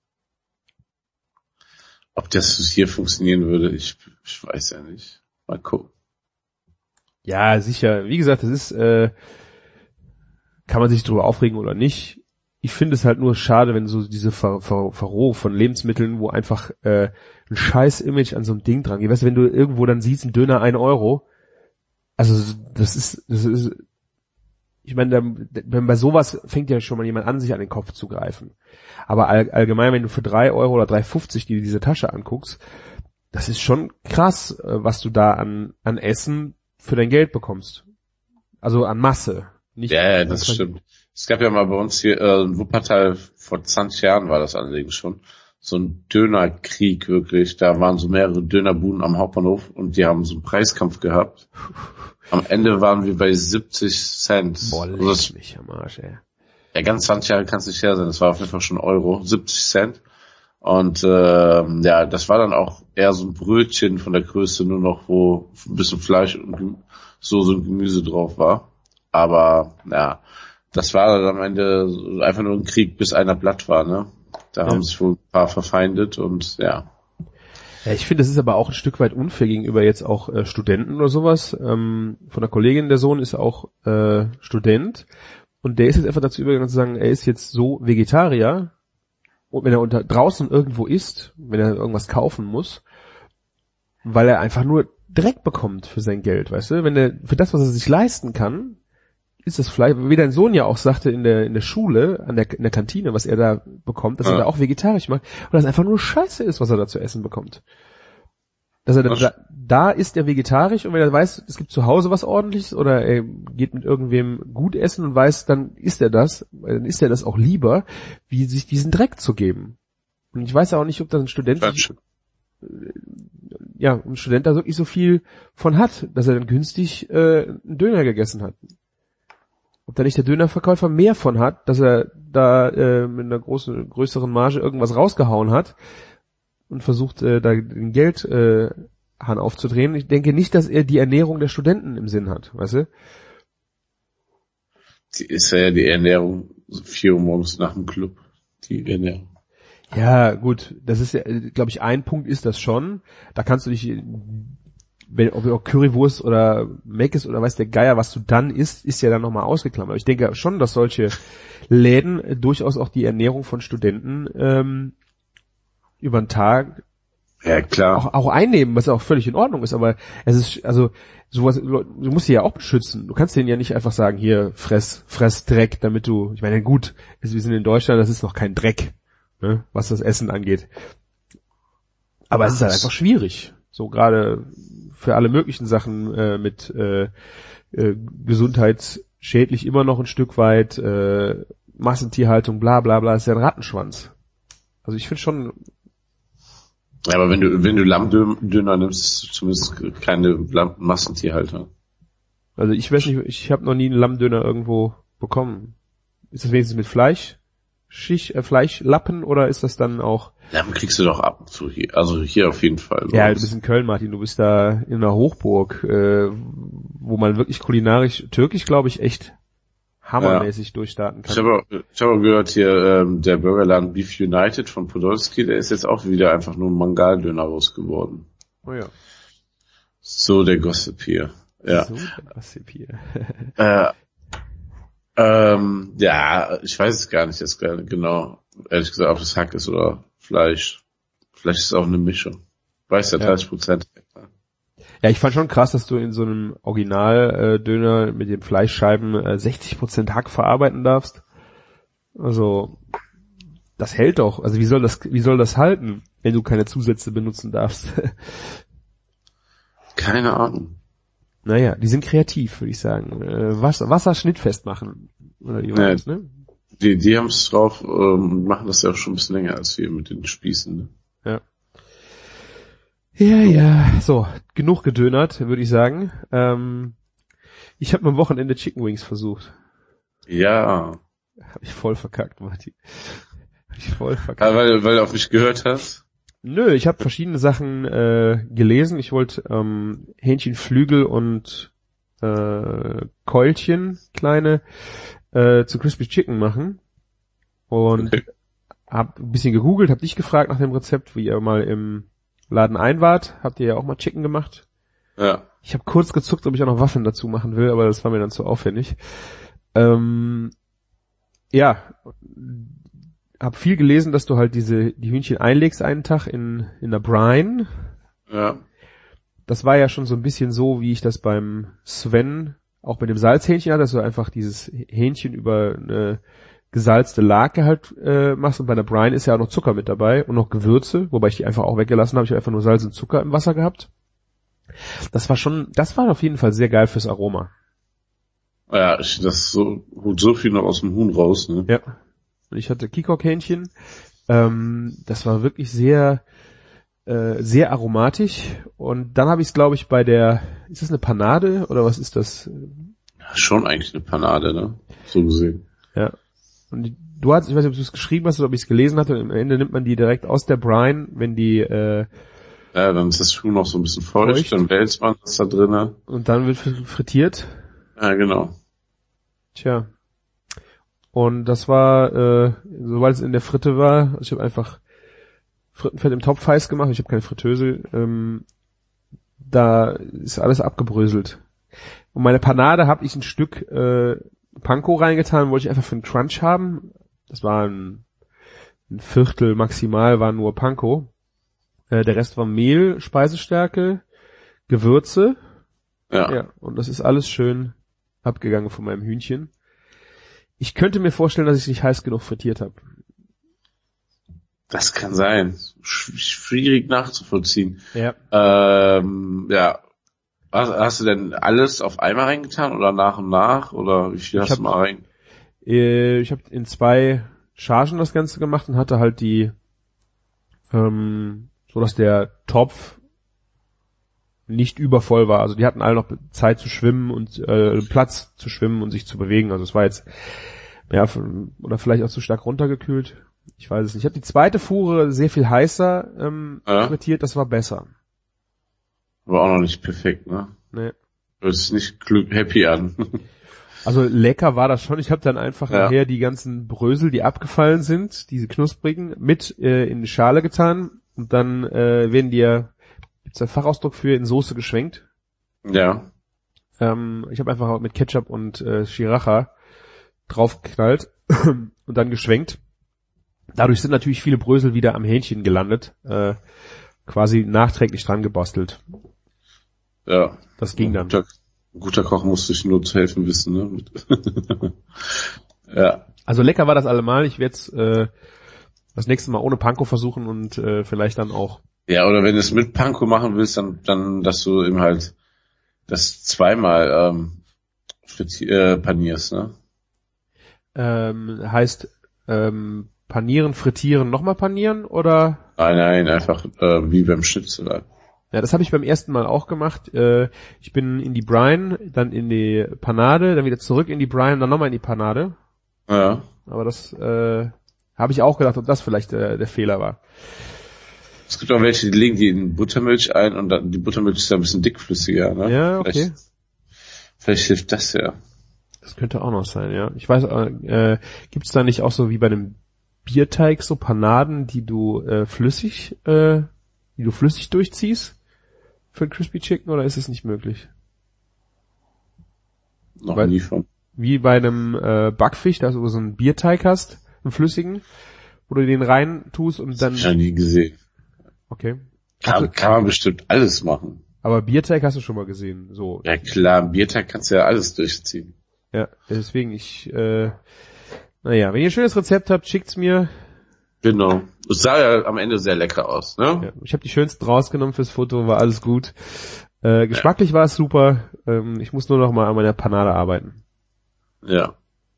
Ob das hier funktionieren würde, ich weiß ja nicht. Mal gucken. Ja, sicher. Wie gesagt, das ist, kann man sich drüber aufregen oder nicht. Ich finde es halt nur schade, wenn so diese Verroh von Lebensmitteln, wo einfach ein scheiß Image an so einem Ding dran geht. Weißt du, wenn du irgendwo dann siehst, ein Döner 1 Euro, also das ist, ich meine, bei sowas fängt ja schon mal jemand an, sich an den Kopf zu greifen. Aber allgemein, wenn du für 3 Euro oder 3,50 dir diese Tasche anguckst, das ist schon krass, was du da an Essen für dein Geld bekommst. Also an Masse. Nicht ja, das stimmt. Es gab ja mal bei uns hier in Wuppertal, vor 20 Jahren war das allerdings schon, so ein Dönerkrieg wirklich. Da waren so mehrere Dönerbuden am Hauptbahnhof und die haben so einen Preiskampf gehabt. Am Ende waren wir bei 70 Cent. Boah, leck mich am Arsch, ey. Ja, ganz 20 Jahre kann es nicht her sein. Das war auf jeden Fall schon Euro, 70 Cent. Und ja, das war dann auch eher so ein Brötchen von der Größe, nur noch, wo ein bisschen Fleisch und so ein Gemüse drauf war. Aber ja, das war dann am Ende einfach nur ein Krieg, bis einer platt war, ne? Da haben sich wohl ein paar verfeindet und ja. Ja, ich finde, das ist aber auch ein Stück weit unfair gegenüber jetzt auch Studenten oder sowas. Von der Kollegin, der Sohn ist auch Student und der ist jetzt einfach dazu übergegangen zu sagen, er ist jetzt so Vegetarier und wenn er draußen irgendwo isst, wenn er irgendwas kaufen muss, weil er einfach nur Dreck bekommt für sein Geld, weißt du? Wenn er für das, was er sich leisten kann, ist das Fleisch, wie dein Sohn ja auch sagte in der Schule, in der Kantine, was er da bekommt, dass er da auch vegetarisch macht und das einfach nur Scheiße ist, was er da zu essen bekommt. Dass er da isst er vegetarisch und wenn er weiß, es gibt zu Hause was Ordentliches oder er geht mit irgendwem gut essen und weiß, dann isst er das auch lieber, wie sich diesen Dreck zu geben. Und ich weiß auch nicht, ob da ein Student da wirklich so viel von hat, dass er dann günstig einen Döner gegessen hat. Ob da nicht der Dönerverkäufer mehr von hat, dass er da mit einer größeren Marge irgendwas rausgehauen hat und versucht, da den Geldhahn aufzudrehen. Ich denke nicht, dass er die Ernährung der Studenten im Sinn hat, weißt du? Die ist ja die Ernährung 4 Uhr morgens nach dem Club. Die Ernährung. Ja, gut, das ist ja, glaube ich, ein Punkt ist das schon. Da kannst du dich, ob Currywurst oder Mc's oder weiß der Geier, was du dann isst, ist ja dann nochmal ausgeklammert. Aber ich denke schon, dass solche Läden durchaus auch die Ernährung von Studenten über den Tag klar. Auch einnehmen, was auch völlig in Ordnung ist, aber es ist, also sowas, du musst sie ja auch beschützen. Du kannst denen ja nicht einfach sagen, hier, fress Dreck, damit du, ich meine, gut, wir sind in Deutschland, das ist noch kein Dreck, ne, was das Essen angeht. Aber es ist halt einfach schwierig. So gerade für alle möglichen Sachen mit gesundheitsschädlich immer noch ein Stück weit, Massentierhaltung, bla bla bla, ist ja ein Rattenschwanz. Also ich finde schon. Ja, aber wenn du Lammdöner nimmst, ist zumindest keine Massentierhalter. Also ich weiß nicht, ich habe noch nie einen Lammdöner irgendwo bekommen. Ist das wenigstens mit Fleischlappen oder ist das dann auch... Lamm kriegst du doch ab und zu hier. Also hier auf jeden Fall. Ja, du bist in Köln, Martin. Du bist da in einer Hochburg, wo man wirklich kulinarisch, türkisch, glaube ich, echt hammermäßig durchstarten kann. Ich habe gehört hier, der Burgerladen Beef United von Podolski, der ist jetzt auch wieder einfach nur ein Mangaldöner losgeworden. Oh ja. So der Gossip hier. Ja. So der Gossip hier. Ja, ich weiß es gar nicht jetzt genau, ehrlich gesagt, ob das Hack ist oder Fleisch. Vielleicht ist es auch eine Mischung. Weiß ja 30%. Ja, ich fand schon krass, dass du in so einem Original-Döner mit den Fleischscheiben 60% Hack verarbeiten darfst. Also, das hält doch. Also wie soll das halten, wenn du keine Zusätze benutzen darfst? Keine Ahnung. Naja, die sind kreativ, würde ich sagen. Wasser schnittfest machen. Oder wie war das, ne? Die haben es drauf und machen das ja auch schon ein bisschen länger als wir mit den Spießen. Ne? Ja. Ja. So, genug gedönert, würde ich sagen. Ich habe am Wochenende Chicken Wings versucht. Ja. Hab ich voll verkackt, Martin. Weil du auf mich gehört hast? Nö, ich habe verschiedene Sachen gelesen. Ich wollte Hähnchenflügel und Keulchen, kleine, zu Crispy Chicken machen. Und hab ein bisschen gegoogelt, hab dich gefragt nach dem Rezept, wie ihr mal im Laden ein wart. Habt ihr ja auch mal Chicken gemacht? Ja. Ich habe kurz gezuckt, ob ich auch noch Waffeln dazu machen will, aber das war mir dann zu aufwendig. Ja, hab viel gelesen, dass du halt die Hühnchen einlegst einen Tag in der Brine. Ja. Das war ja schon so ein bisschen so, wie ich das beim Sven auch mit dem Salzhähnchen hatte, dass du einfach dieses Hähnchen über eine gesalzte Lake halt machst und bei der Brine ist ja auch noch Zucker mit dabei und noch Gewürze, wobei ich die einfach auch weggelassen habe. Ich habe einfach nur Salz und Zucker im Wasser gehabt. Das war auf jeden Fall sehr geil fürs Aroma. Ja, holt so viel noch aus dem Huhn raus, ne? Ja. Und ich hatte Kikok-Hähnchen. Das war wirklich sehr, sehr aromatisch. Und dann habe ich es, glaube ich, ist das eine Panade oder was ist das? Ja, schon eigentlich eine Panade, ne? So gesehen. Ja. Und ich weiß nicht, ob du es geschrieben hast oder ob ich es gelesen hatte. Und am Ende nimmt man die direkt aus der Brine, wenn die ja, dann ist das Huhn noch so ein bisschen feucht. Dann wälzt man das da drinnen. Und dann wird frittiert. Ja, genau. Tja. Und das war, sobald es in der Fritte war, also ich habe einfach Frittenfett im Topf heiß gemacht, ich habe keine Fritteuse, da ist alles abgebröselt. Und meine Panade habe ich ein Stück Panko reingetan, wollte ich einfach für einen Crunch haben. Das war ein Viertel maximal, war nur Panko. Der Rest war Mehl, Speisestärke, Gewürze. Ja, und das ist alles schön abgegangen von meinem Hühnchen. Ich könnte mir vorstellen, dass ich es nicht heiß genug frittiert habe. Das kann sein. Schwierig nachzuvollziehen. Ja. Ja. Hast du denn alles auf einmal reingetan oder nach und nach? Oder wie viel hast du mal rein? Ich habe in 2 Chargen das Ganze gemacht und hatte halt die, so dass der Topf nicht übervoll war. Also die hatten alle noch Zeit zu schwimmen und Platz zu schwimmen und sich zu bewegen. Also es war jetzt, ja, oder vielleicht auch zu stark runtergekühlt. Ich weiß es nicht. Ich habe die zweite Fuhre sehr viel heißer frittiert, das war besser. War auch noch nicht perfekt, ne? Nee. Hört sich nicht happy an. Also lecker war das schon. Ich habe dann einfach nachher die ganzen Brösel, die abgefallen sind, diese knusprigen, mit in die Schale getan und dann werden die ja, gibt's einen Fachausdruck für, in Soße geschwenkt. Ja. Ich habe einfach mit Ketchup und Sriracha draufgeknallt und dann geschwenkt. Dadurch sind natürlich viele Brösel wieder am Hähnchen gelandet, quasi nachträglich dran gebastelt. Ja. Das ging dann. Ein guter Koch muss sich nur zu helfen wissen, ne? Ja. Also lecker war das allemal. Ich werde es das nächste Mal ohne Panko versuchen und vielleicht dann auch. Ja, oder wenn du es mit Panko machen willst, dann dass du eben halt das zweimal panierst, ne? Heißt panieren, frittieren, nochmal panieren oder? Nein, einfach wie beim Schnitzel. Ja, das habe ich beim ersten Mal auch gemacht. Ich bin in die Brine, dann in die Panade, dann wieder zurück in die Brine, dann nochmal in die Panade. Ja. Aber das habe ich auch gedacht, ob das vielleicht der Fehler war. Es gibt auch welche, die legen die in Buttermilch ein und dann, die Buttermilch ist ja ein bisschen dickflüssiger, ne? Ja, okay. Vielleicht hilft das ja. Das könnte auch noch sein, ja. Ich weiß, gibt's da nicht auch so wie bei einem Bierteig so Panaden, die du flüssig durchziehst für ein Crispy Chicken, oder ist es nicht möglich? Noch nie von. Wie bei einem Backfisch, da du so einen Bierteig hast, einen flüssigen, wo du den rein tust und dann... Das hab ich noch nie gesehen. Okay. Kann man bestimmt alles machen. Aber Bierteig hast du schon mal gesehen, so. Ja klar, im Bierteig kannst du ja alles durchziehen. Ja, deswegen wenn ihr ein schönes Rezept habt, schickt's mir. Genau. Es sah ja am Ende sehr lecker aus, ne? Ja, ich habe die schönsten rausgenommen fürs Foto, war alles gut. Geschmacklich war es super. Ich muss nur noch mal an meiner Panade arbeiten. Ja.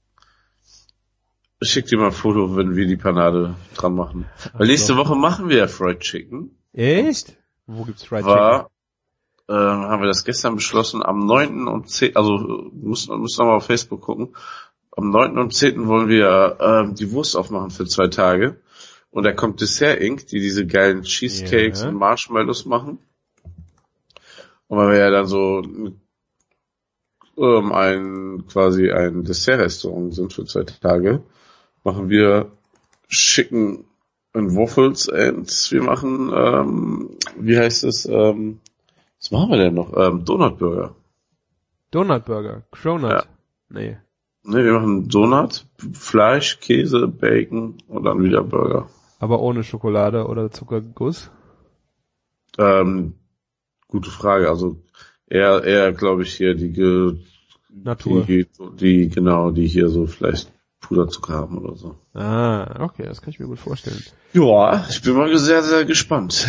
Ich schick dir mal ein Foto, wenn wir die Panade dran machen. Weil nächste Woche machen wir ja Fried Chicken. Echt? Wo gibt's Fried Chicken? Haben wir das gestern beschlossen, am 9. und 10. Also müssen wir mal auf Facebook gucken. Am 9. und 10. wollen wir die Wurst aufmachen für 2 Tage. Und da kommt Dessert Inc., die diese geilen Cheesecakes und Marshmallows machen. Und weil wir ja dann so quasi ein Dessertrestaurant sind für 2 Tage, machen wir Chicken and Waffles und wir machen, wie heißt es, was machen wir denn noch? Donut Burger. Donut Burger? Cronut? Ja. Nee, wir machen Donut, Fleisch, Käse, Bacon und dann wieder Burger. Aber ohne Schokolade oder Zuckerguss? Gute Frage. Also eher glaube ich hier die Natur. Die hier so vielleicht Puderzucker haben oder so. Ah, okay, das kann ich mir gut vorstellen. Ja, ich bin mal sehr, sehr gespannt.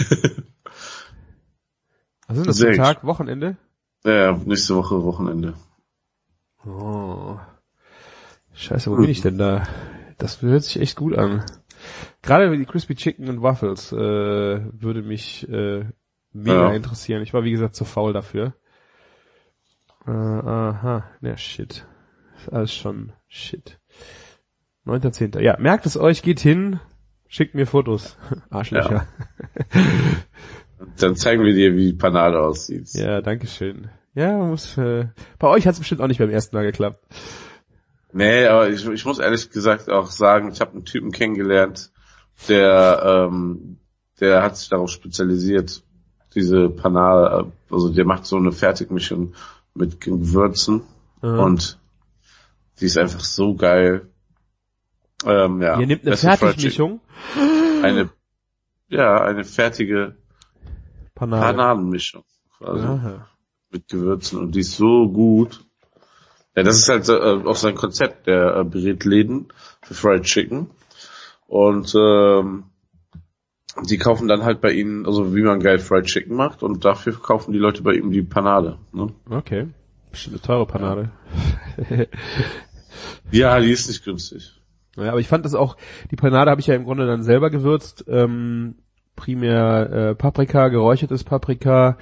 Was ist das für ein Tag? Wochenende? Ja, nächste Woche Wochenende. Oh. Scheiße, wo bin ich denn da? Das hört sich echt gut an. Gerade die Crispy Chicken und Waffles würde mich mega interessieren. Ich war wie gesagt zu faul dafür. Shit. Ist alles schon shit. 9.10. Ja, merkt es euch, geht hin, schickt mir Fotos. Arschlöcher. Ja. Dann zeigen wir dir, wie die Panade aussieht. Ja, danke schön. Ja, man muss, bei euch hat es bestimmt auch nicht beim ersten Mal geklappt. Nee, aber ich muss ehrlich gesagt auch sagen, ich habe einen Typen kennengelernt, der hat sich darauf spezialisiert, diese Panade, also der macht so eine Fertigmischung mit Gewürzen und die ist einfach so geil. Ihr nehmt eine Fertigmischung? Eine fertige Panadenmischung quasi mit Gewürzen und die ist so gut. Ja, das ist halt auch sein Konzept, der berät Läden für Fried Chicken und die kaufen dann halt bei ihnen, also wie man geil Fried Chicken macht und dafür kaufen die Leute bei ihm die Panade. Ne? Okay, bestimmt eine teure Panade. Ja, die ist nicht günstig. Ja, aber ich fand das auch, die Panade habe ich ja im Grunde dann selber gewürzt, primär Paprika, geräuchertes Paprika,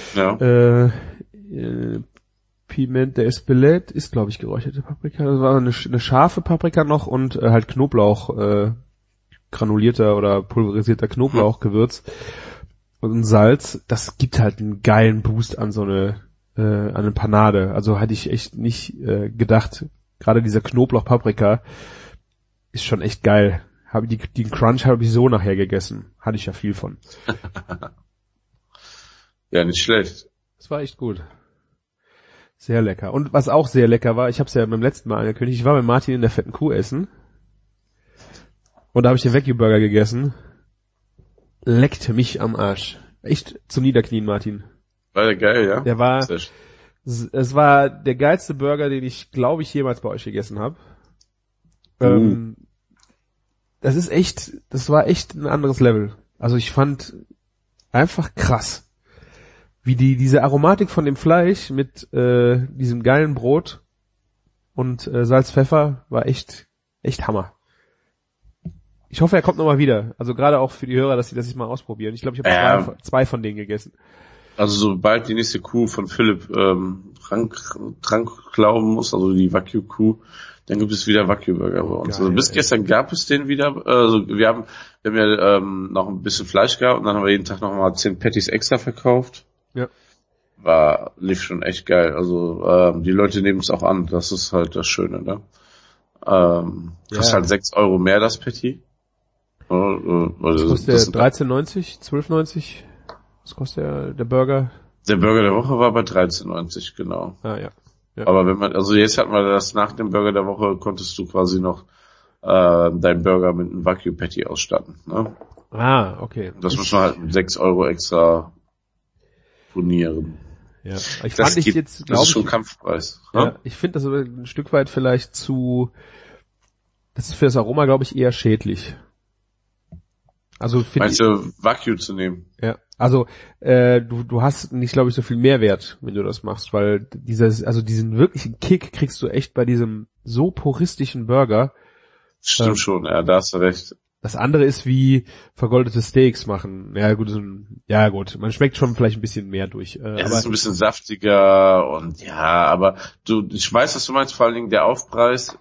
Piment de Espelette ist, glaube ich, geräucherte Paprika. Das war eine scharfe Paprika noch und halt Knoblauch, granulierter oder pulverisierter Knoblauchgewürz und Salz. Das gibt halt einen geilen Boost an so eine Panade. Also hatte ich echt nicht gedacht. Gerade dieser Knoblauch-Paprika ist schon echt geil. Den Crunch habe ich so nachher gegessen. Hatte ich ja viel von. Ja, nicht schlecht. Das war echt gut. Sehr lecker. Und was auch sehr lecker war, ich habe es ja beim letzten Mal angekündigt, ich war bei Martin in der fetten Kuh essen. Und da habe ich den Veggie Burger gegessen. Leckte mich am Arsch. Echt zum Niederknien, Martin. War der geil, ja? Der war, es war der geilste Burger, den ich, glaube ich, jemals bei euch gegessen habe. Das war echt ein anderes Level. Also ich fand einfach krass, wie diese Aromatik von dem Fleisch mit diesem geilen Brot und Salz, Pfeffer war echt Hammer. Ich hoffe, er kommt nochmal wieder. Also gerade auch für die Hörer, dass sie das mal ausprobieren. Ich glaube, ich habe zwei von denen gegessen. Also sobald die nächste Kuh von Philipp Trank glauben muss, also die Wagyu-Kuh, dann gibt es wieder Wagyu-Burger bei uns. Geil, also bis gestern gab es den wieder. Also wir haben ja noch ein bisschen Fleisch gehabt und dann haben wir jeden Tag nochmal 10 Patties extra verkauft. Ja. Lief schon echt geil. Also die Leute nehmen es auch an. Das ist halt das Schöne, ne? Kostet halt 6 Euro mehr das Patty. Was kostet der 13,90? 12,90? Was kostet der Burger? Der Burger der Woche war bei 13,90, genau. Ah, ja. Aber also jetzt hatten wir das, nach dem Burger der Woche konntest du quasi noch deinen Burger mit einem Wagyu Patty ausstatten, ne? Ah, okay. Das muss man halt mit 6 Euro extra bonieren. Ja, das ist schon Kampfpreis. Ja, ne? Ich finde das aber ein Stück weit vielleicht das ist für das Aroma, glaube ich, eher schädlich. Also meinst du, Wagyu zu nehmen? Ja, also du hast nicht, glaube ich, so viel Mehrwert, wenn du das machst, weil diesen wirklichen Kick kriegst du echt bei diesem so puristischen Burger. Stimmt schon, ja, da hast du recht. Das andere ist wie vergoldete Steaks machen. Ja gut, man schmeckt schon vielleicht ein bisschen mehr durch. Es ist ein bisschen saftiger und aber ich weiß, was du meinst, vor allen Dingen der Aufpreis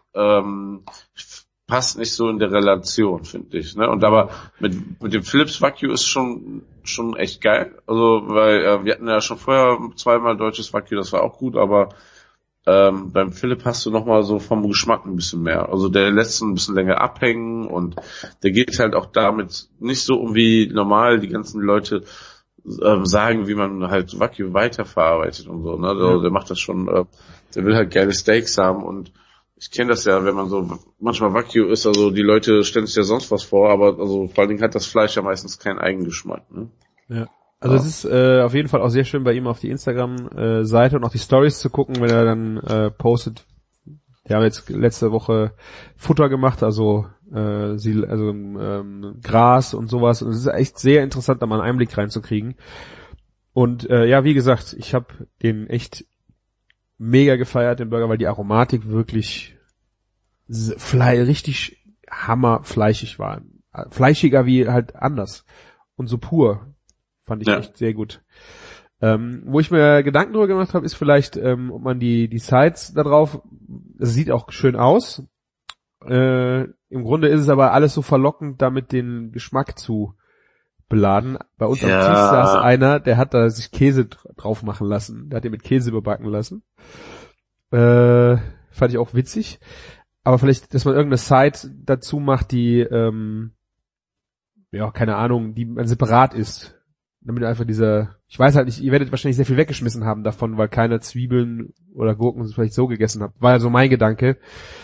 passt nicht so in der Relation, finde ich, ne? Und aber mit dem Philips Wagyu ist schon echt geil. Also, weil wir hatten ja schon vorher zweimal deutsches Wagyu, das war auch gut, aber beim Philipp hast du nochmal so vom Geschmack ein bisschen mehr. Also der lässt ein bisschen länger abhängen und der geht halt auch damit nicht so um wie normal die ganzen Leute sagen, wie man halt Wagyu weiterverarbeitet und so, ne? Also der macht das schon, der will halt geile Steaks haben und ich kenne das ja, wenn man so manchmal Wagyu isst, also die Leute stellen sich ja sonst was vor, aber also vor allen Dingen hat das Fleisch ja meistens keinen Eigengeschmack, ne? Ja. Also es ist auf jeden Fall auch sehr schön bei ihm auf die Instagram-Seite und auch die Stories zu gucken, wenn er dann postet. Wir haben jetzt letzte Woche Futter gemacht, also Gras und sowas. Und es ist echt sehr interessant, da mal einen Einblick reinzukriegen. Und wie gesagt, ich habe den echt mega gefeiert, den Burger, weil die Aromatik wirklich richtig hammerfleischig war. Fleischiger wie halt anders. Und so pur. Fand ich echt sehr gut. Wo ich mir Gedanken drüber gemacht habe, ist vielleicht, ob man die Sides da drauf, es sieht auch schön aus. Im Grunde ist es aber alles so verlockend, damit den Geschmack zu beladen. Bei uns am Tisch saß einer, der hat da sich Käse drauf machen lassen. Der hat den mit Käse überbacken lassen. Fand ich auch witzig. Aber vielleicht, dass man irgendeine Site dazu macht, die, ja, keine Ahnung, die separat ist. Damit einfach ich weiß halt nicht, ihr werdet wahrscheinlich sehr viel weggeschmissen haben davon, weil keiner Zwiebeln oder Gurken vielleicht so gegessen hat. War ja so mein Gedanke.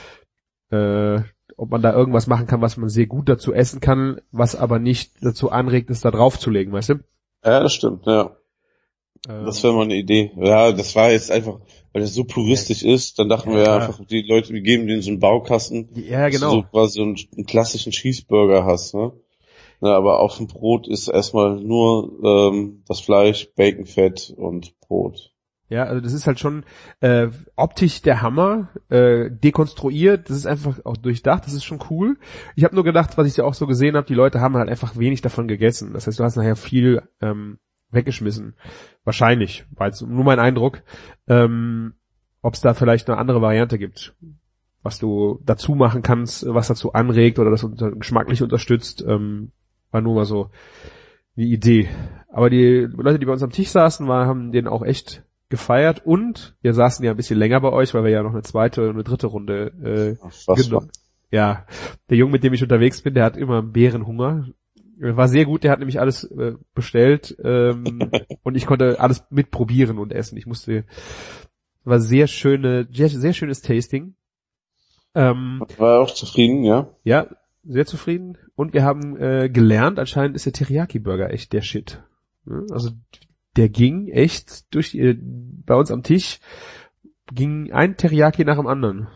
Ob man da irgendwas machen kann, was man sehr gut dazu essen kann, was aber nicht dazu anregt, es da draufzulegen, weißt du? Ja, das stimmt, ja. Das wäre mal eine Idee. Ja, das war jetzt einfach, weil das so puristisch ist, dann dachten wir einfach, die Leute, wir geben denen so einen Baukasten, ja, genau, dass du so quasi einen klassischen Cheeseburger hast, ne? Ja, aber auf dem Brot ist erstmal nur das Fleisch, Bacon, Fett und Brot. Ja, also das ist halt schon optisch der Hammer, dekonstruiert, das ist einfach auch durchdacht, das ist schon cool. Ich habe nur gedacht, was ich ja auch so gesehen habe, die Leute haben halt einfach wenig davon gegessen. Das heißt, du hast nachher viel weggeschmissen. Wahrscheinlich, war jetzt nur mein Eindruck. Ob es da vielleicht eine andere Variante gibt, was du dazu machen kannst, was dazu anregt oder das geschmacklich unterstützt, war nur mal so eine Idee. Aber die Leute, die bei uns am Tisch saßen, haben den auch echt gefeiert und wir saßen ja ein bisschen länger bei euch, weil wir ja noch eine zweite und eine dritte Runde genommen. Ja, der Junge, mit dem ich unterwegs bin, der hat immer Bärenhunger. War sehr gut, der hat nämlich alles bestellt und ich konnte alles mitprobieren und essen. War sehr schönes Tasting. War auch zufrieden, ja? Ja, sehr zufrieden. Und wir haben gelernt, anscheinend ist der Teriyaki-Burger echt der Shit. Also der ging echt bei uns am Tisch, ging ein Teriyaki nach dem anderen.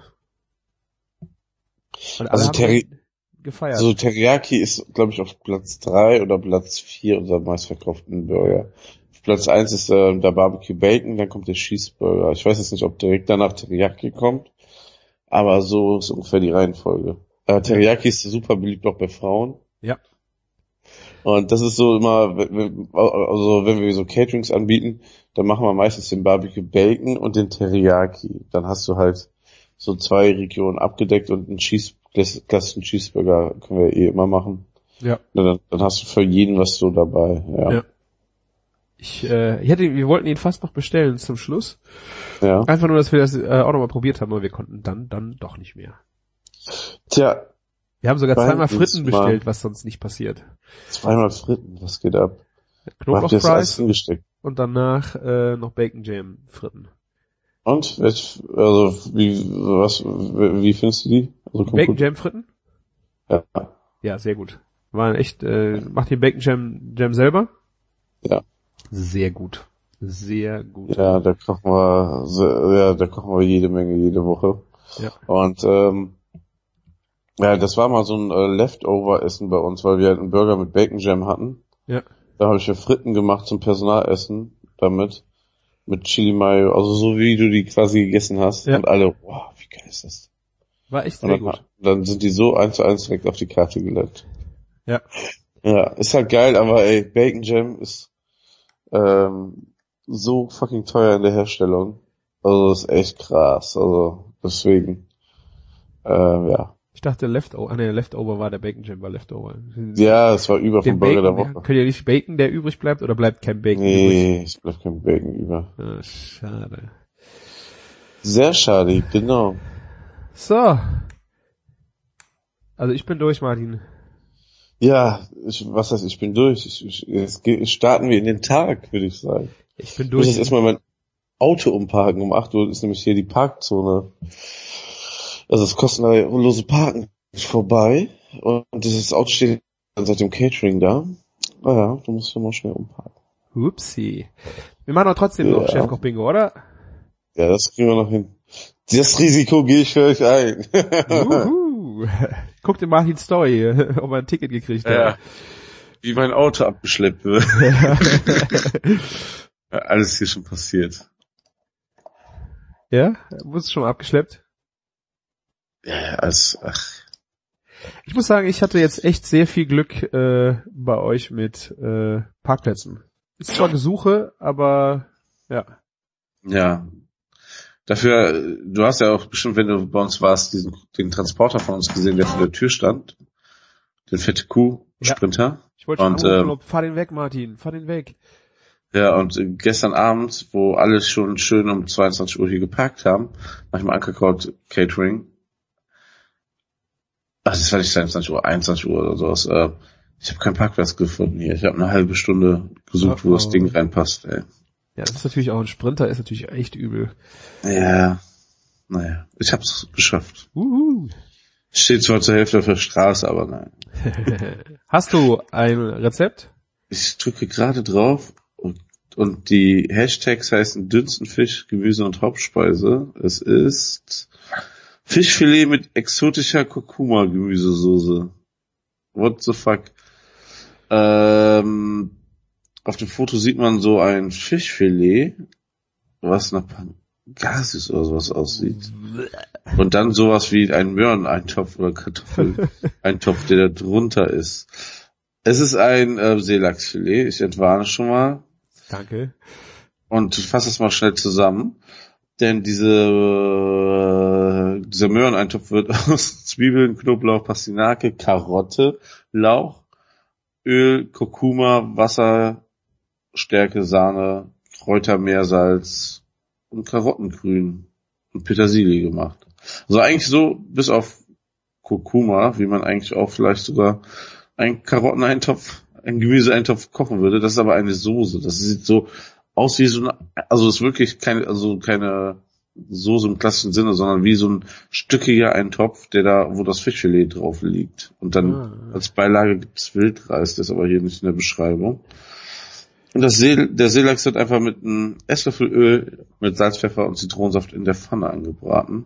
Also gefeiert. Also Teriyaki ist, glaube ich, auf Platz 3 oder Platz 4 unserer meistverkauften Burger. Auf Platz 1 ist der Barbecue Bacon, dann kommt der Cheeseburger. Ich weiß jetzt nicht, ob direkt danach Teriyaki kommt, aber so ist ungefähr die Reihenfolge. Teriyaki ist super beliebt auch bei Frauen. Ja. Und das ist so immer, also wenn wir so Caterings anbieten, dann machen wir meistens den Barbecue Bacon und den Teriyaki. Dann hast du halt so 2 Regionen abgedeckt und einen klassischen Cheeseburger können wir immer machen. Ja. Dann hast du für jeden was so dabei. Ja. Wir wollten ihn fast noch bestellen zum Schluss. Ja. Einfach nur, dass wir das auch nochmal probiert haben, aber wir konnten dann doch nicht mehr. Tja. Wir haben sogar 2-mal Fritten bestellt, was sonst nicht passiert. 2-mal Fritten, was geht ab? Knoblauchfries und danach noch Bacon Jam Fritten. Und? Wie findest du die? Also, Bacon Jam Fritten? Ja. Ja, sehr gut. Waren echt, macht den Bacon Jam selber? Ja. Sehr gut. Sehr gut. Ja, da kochen wir jede Menge, jede Woche. Ja. Und, ja, das war mal so ein Leftover-Essen bei uns, weil wir halt einen Burger mit Bacon Jam hatten. Ja. Da habe ich ja Fritten gemacht zum Personalessen damit. Mit Chili Mayo, also so wie du die quasi gegessen hast. Ja. Und alle, wow, wie geil ist das? War echt sehr gut. Dann sind die so 1:1 direkt auf die Karte gelegt. Ja. Ja, ist halt geil, aber ey, Bacon Jam ist so fucking teuer in der Herstellung. Also das ist echt krass. Also deswegen, ja. Ich dachte Leftover war der Bacon Jam, war Leftover. Ja, es war über vom Burger der Woche. Könnt ihr nicht Bacon, der übrig bleibt, oder bleibt kein Bacon übrig? Nee, es bleibt kein Bacon über. Ah, schade. Sehr schade, genau. So. Also ich bin durch, Martin. Ja, was heißt, ich bin durch. Jetzt starten wir in den Tag, würde ich sagen. Ich bin durch. Ich muss jetzt erstmal mein Auto umparken. Um 8 Uhr ist nämlich hier die Parkzone. Also das kostenlose Parken ist vorbei. Und dieses Auto steht seit dem Catering da. Naja, du musst ja mal schnell umparken. Upsi. Wir machen doch trotzdem noch Chefkoch Bingo, oder? Ja, das kriegen wir noch hin. Das Risiko gehe ich für euch ein. Guckt in Martins Story, ob er ein Ticket gekriegt hat. Ja. Wie mein Auto abgeschleppt wird. Ja, alles hier schon passiert. Ja? Wurde es schon mal abgeschleppt? Ja, Ich muss sagen, ich hatte jetzt echt sehr viel Glück bei euch mit Parkplätzen. Ist zwar Gesuche, aber ja. Ja. Dafür, du hast ja auch bestimmt, wenn du bei uns warst, den Transporter von uns gesehen, der vor der Tür stand. Den fette Kuh-Sprinter. Ja. Ich wollte schon anrufen, fahr den weg, Martin, fahr den weg. Ja, und gestern Abend, wo alle schon schön um 22 Uhr hier geparkt haben, nach dem Ankerkraut Catering, Ach, das war nicht 22 Uhr, 21 Uhr oder sowas. Ich habe keinen Parkplatz gefunden hier. Ich habe eine halbe Stunde gesucht, wo das Ding reinpasst, ey. Ja, das ist natürlich auch ein Sprinter, ist natürlich echt übel. Ja, naja, ich hab's geschafft. Steht zwar zur Hälfte auf der Straße, aber nein. Hast du ein Rezept? Ich drücke gerade drauf und die Hashtags heißen Dünstenfisch, Gemüse und Hauptspeise. Es ist Fischfilet mit exotischer Kurkuma-Gemüsesoße. What the fuck? Auf dem Foto sieht man so ein Fischfilet, was nach Gasis oder sowas aussieht. Und dann sowas wie ein Möhreneintopf oder Kartoffeleintopf, der da drunter ist. Es ist ein Seelachsfilet, ich entwarne schon mal. Danke. Und ich fasse es mal schnell zusammen. Denn dieser Möhreneintopf wird aus Zwiebeln, Knoblauch, Pastinake, Karotte, Lauch, Öl, Kurkuma, Wasser, Stärke, Sahne, Kräuter, Meersalz und Karottengrün und Petersilie gemacht. Also eigentlich so, bis auf Kurkuma, wie man eigentlich auch vielleicht sogar einen Karotteneintopf, einen Gemüseeintopf kochen würde. Das ist aber eine Soße. Das sieht so aus wie so eine, also es ist wirklich keine Soße im klassischen Sinne, sondern wie so ein stückiger Eintopf, der da, wo das Fischfilet drauf liegt. Und dann als Beilage gibt's Wildreis, das ist aber hier nicht in der Beschreibung. Und der Seelachs wird einfach mit einem Esslöffel Öl mit Salz, Pfeffer und Zitronensaft in der Pfanne angebraten.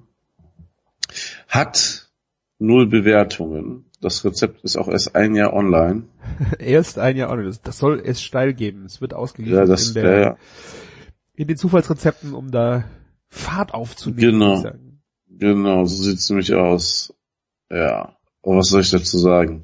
Hat 0 Bewertungen. Das Rezept ist auch erst 1 Jahr online. Erst 1 Jahr online. Das soll es steil geben. Es wird ausgeliefert in den Zufallsrezepten, um da Fahrt aufzunehmen. Genau, so sieht's nämlich aus. Ja. Und was soll ich dazu sagen?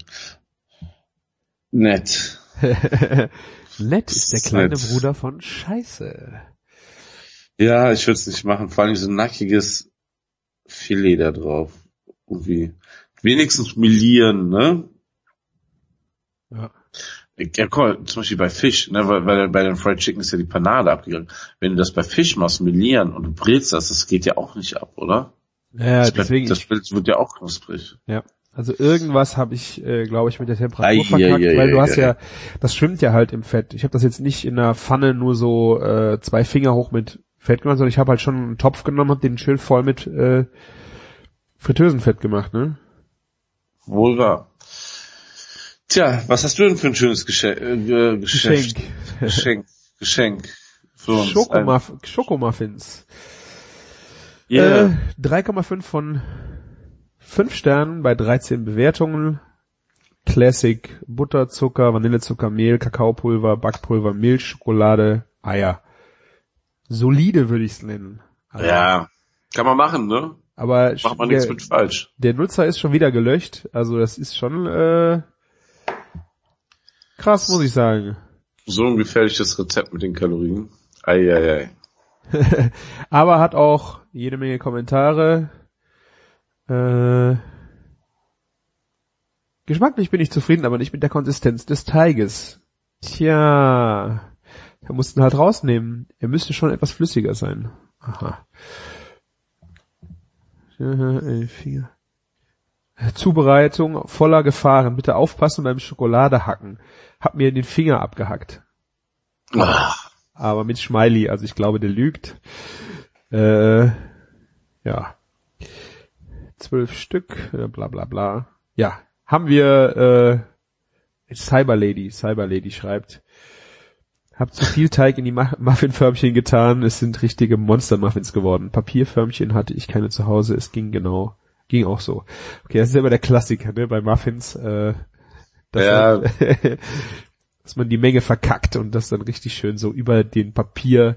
Nett. Nett ist der kleine Bruder von Scheiße. Ja, ich würde es nicht machen. Vor allem so ein nackiges Filet da drauf. Irgendwie. Wenigstens melieren, ne? Ja. Ja, guck mal, zum Beispiel bei Fisch, ne, weil bei den Fried Chicken ist ja die Panade abgegangen. Wenn du das bei Fisch machst, melieren und du brätst das geht ja auch nicht ab, oder? Ja, das wird ja auch knusprig. Ja. Also irgendwas habe ich, glaube ich, mit der Temperatur verkackt, weil du hast ja, das schwimmt ja halt im Fett. Ich habe das jetzt nicht in einer Pfanne nur so 2 Finger hoch mit Fett gemacht, sondern ich habe halt schon einen Topf genommen und den schön voll mit Fritteusenfett gemacht, ne? Wohl wahr. Tja, was hast du denn für ein schönes Geschenk für uns? Schokomuffins. Yeah. 3,5 von 5 Sternen bei 13 Bewertungen. Classic, Butter, Zucker, Vanillezucker, Mehl, Kakaopulver, Backpulver, Milch, Schokolade, Eier. Solide würde ich es nennen. Also, ja, kann man machen, ne? Aber macht man nichts mit falsch. Der Nutzer ist schon wieder gelöscht, also das ist schon krass, muss ich sagen. So ein gefährliches Rezept mit den Kalorien. Ei. Aber hat auch jede Menge Kommentare. Geschmacklich bin ich zufrieden, aber nicht mit der Konsistenz des Teiges. Tja, wir mussten halt rausnehmen. Er müsste schon etwas flüssiger sein. Aha. Zubereitung voller Gefahren. Bitte aufpassen beim Schokoladehacken. Hab mir den Finger abgehackt. Aber mit Smiley, also ich glaube, der lügt. Ja. 12 Stück, bla bla bla. Ja, haben wir Cyberlady schreibt, hab zu viel Teig in die Muffinförmchen getan, es sind richtige Monster-Muffins geworden. Papierförmchen hatte ich keine zu Hause, es ging auch so. Okay, das ist ja immer der Klassiker, ne, bei Muffins, dass man die Menge verkackt und das dann richtig schön so über den Papierrand.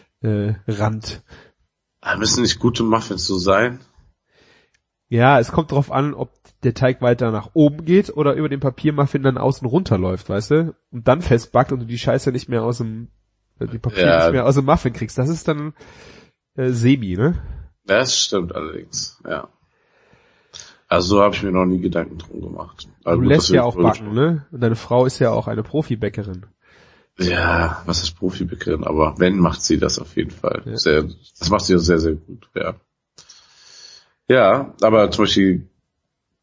Müssen nicht gute Muffins so sein? Ja, es kommt drauf an, ob der Teig weiter nach oben geht oder über den Papiermuffin dann außen runterläuft, weißt du? Und dann festbackt und du die Scheiße nicht mehr nicht mehr aus dem Muffin kriegst. Das ist dann semi, ne? Das stimmt allerdings, ja. Also so habe ich mir noch nie Gedanken drum gemacht. Also du lässt ja auch backen, ne? Und deine Frau ist ja auch eine Profibäckerin. Ja, was ist Profibäckerin? Aber wenn, macht sie das auf jeden Fall. Ja. Das macht sie ja sehr, sehr gut, ja. Ja, aber zum Beispiel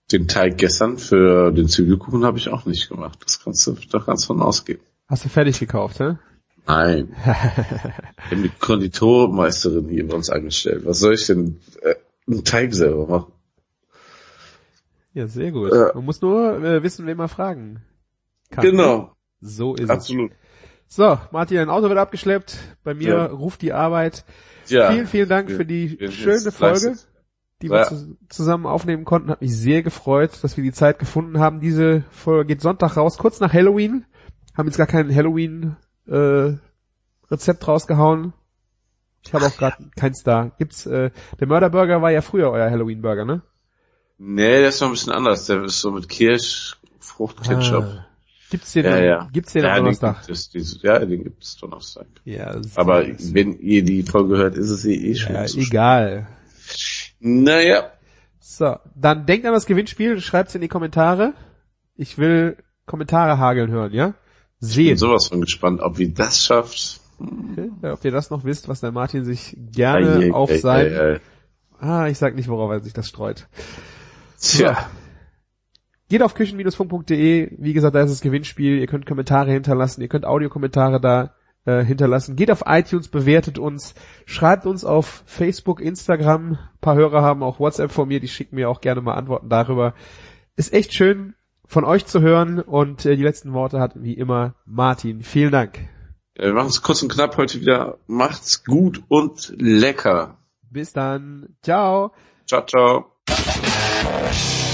Den Teig gestern für den Zwiebelkuchen habe ich auch nicht gemacht. Das kannst du doch ganz von ausgehen. Hast du fertig gekauft, hä? Nein. Ich habe die Konditormeisterin hier bei uns angestellt. Was soll ich denn einen Teig selber machen? Ja, sehr gut. Man muss nur wissen, wen man fragen kann. Genau. So ist Absolut. es. So, Martin, dein Auto wird abgeschleppt. Bei mir ruft die Arbeit. Ja. Vielen Dank für die schöne Folge, die wir zusammen aufnehmen konnten. Hat mich sehr gefreut, dass wir die Zeit gefunden haben. Diese Folge geht Sonntag raus, kurz nach Halloween. Haben jetzt gar kein Halloween Rezept rausgehauen. Ich habe auch gerade keins da. Gibt's, der Mörderburger war ja früher euer Halloween-Burger, ne? Nee, der ist noch ein bisschen anders. Der ist so mit Kirsch, Fruchtketchup. Gibt's den Gibt's den am Donnerstag? Den gibt's Donnerstag. Ja, aber wenn ihr die Folge hört, ist es schon. Ja, egal. Naja. So, dann denkt an das Gewinnspiel, schreibt's in die Kommentare. Ich will Kommentare hageln hören, ja? Ich bin sowas von gespannt, ob ihr das schafft. Okay, ob ihr das noch wisst, was der Martin sich gerne auf sein... ich sag nicht, worauf er sich das streut. Tja. So. Geht auf küchen-funk.de, wie gesagt, da ist das Gewinnspiel, ihr könnt Kommentare hinterlassen, ihr könnt Audiokommentare da hinterlassen. Geht auf iTunes, bewertet uns, schreibt uns auf Facebook, Instagram, ein paar Hörer haben auch WhatsApp von mir, die schicken mir auch gerne mal Antworten darüber. Ist echt schön, von euch zu hören und die letzten Worte hat wie immer Martin. Vielen Dank. Ja, wir machen es kurz und knapp heute wieder. Macht's gut und lecker. Bis dann. Ciao. Ciao, ciao.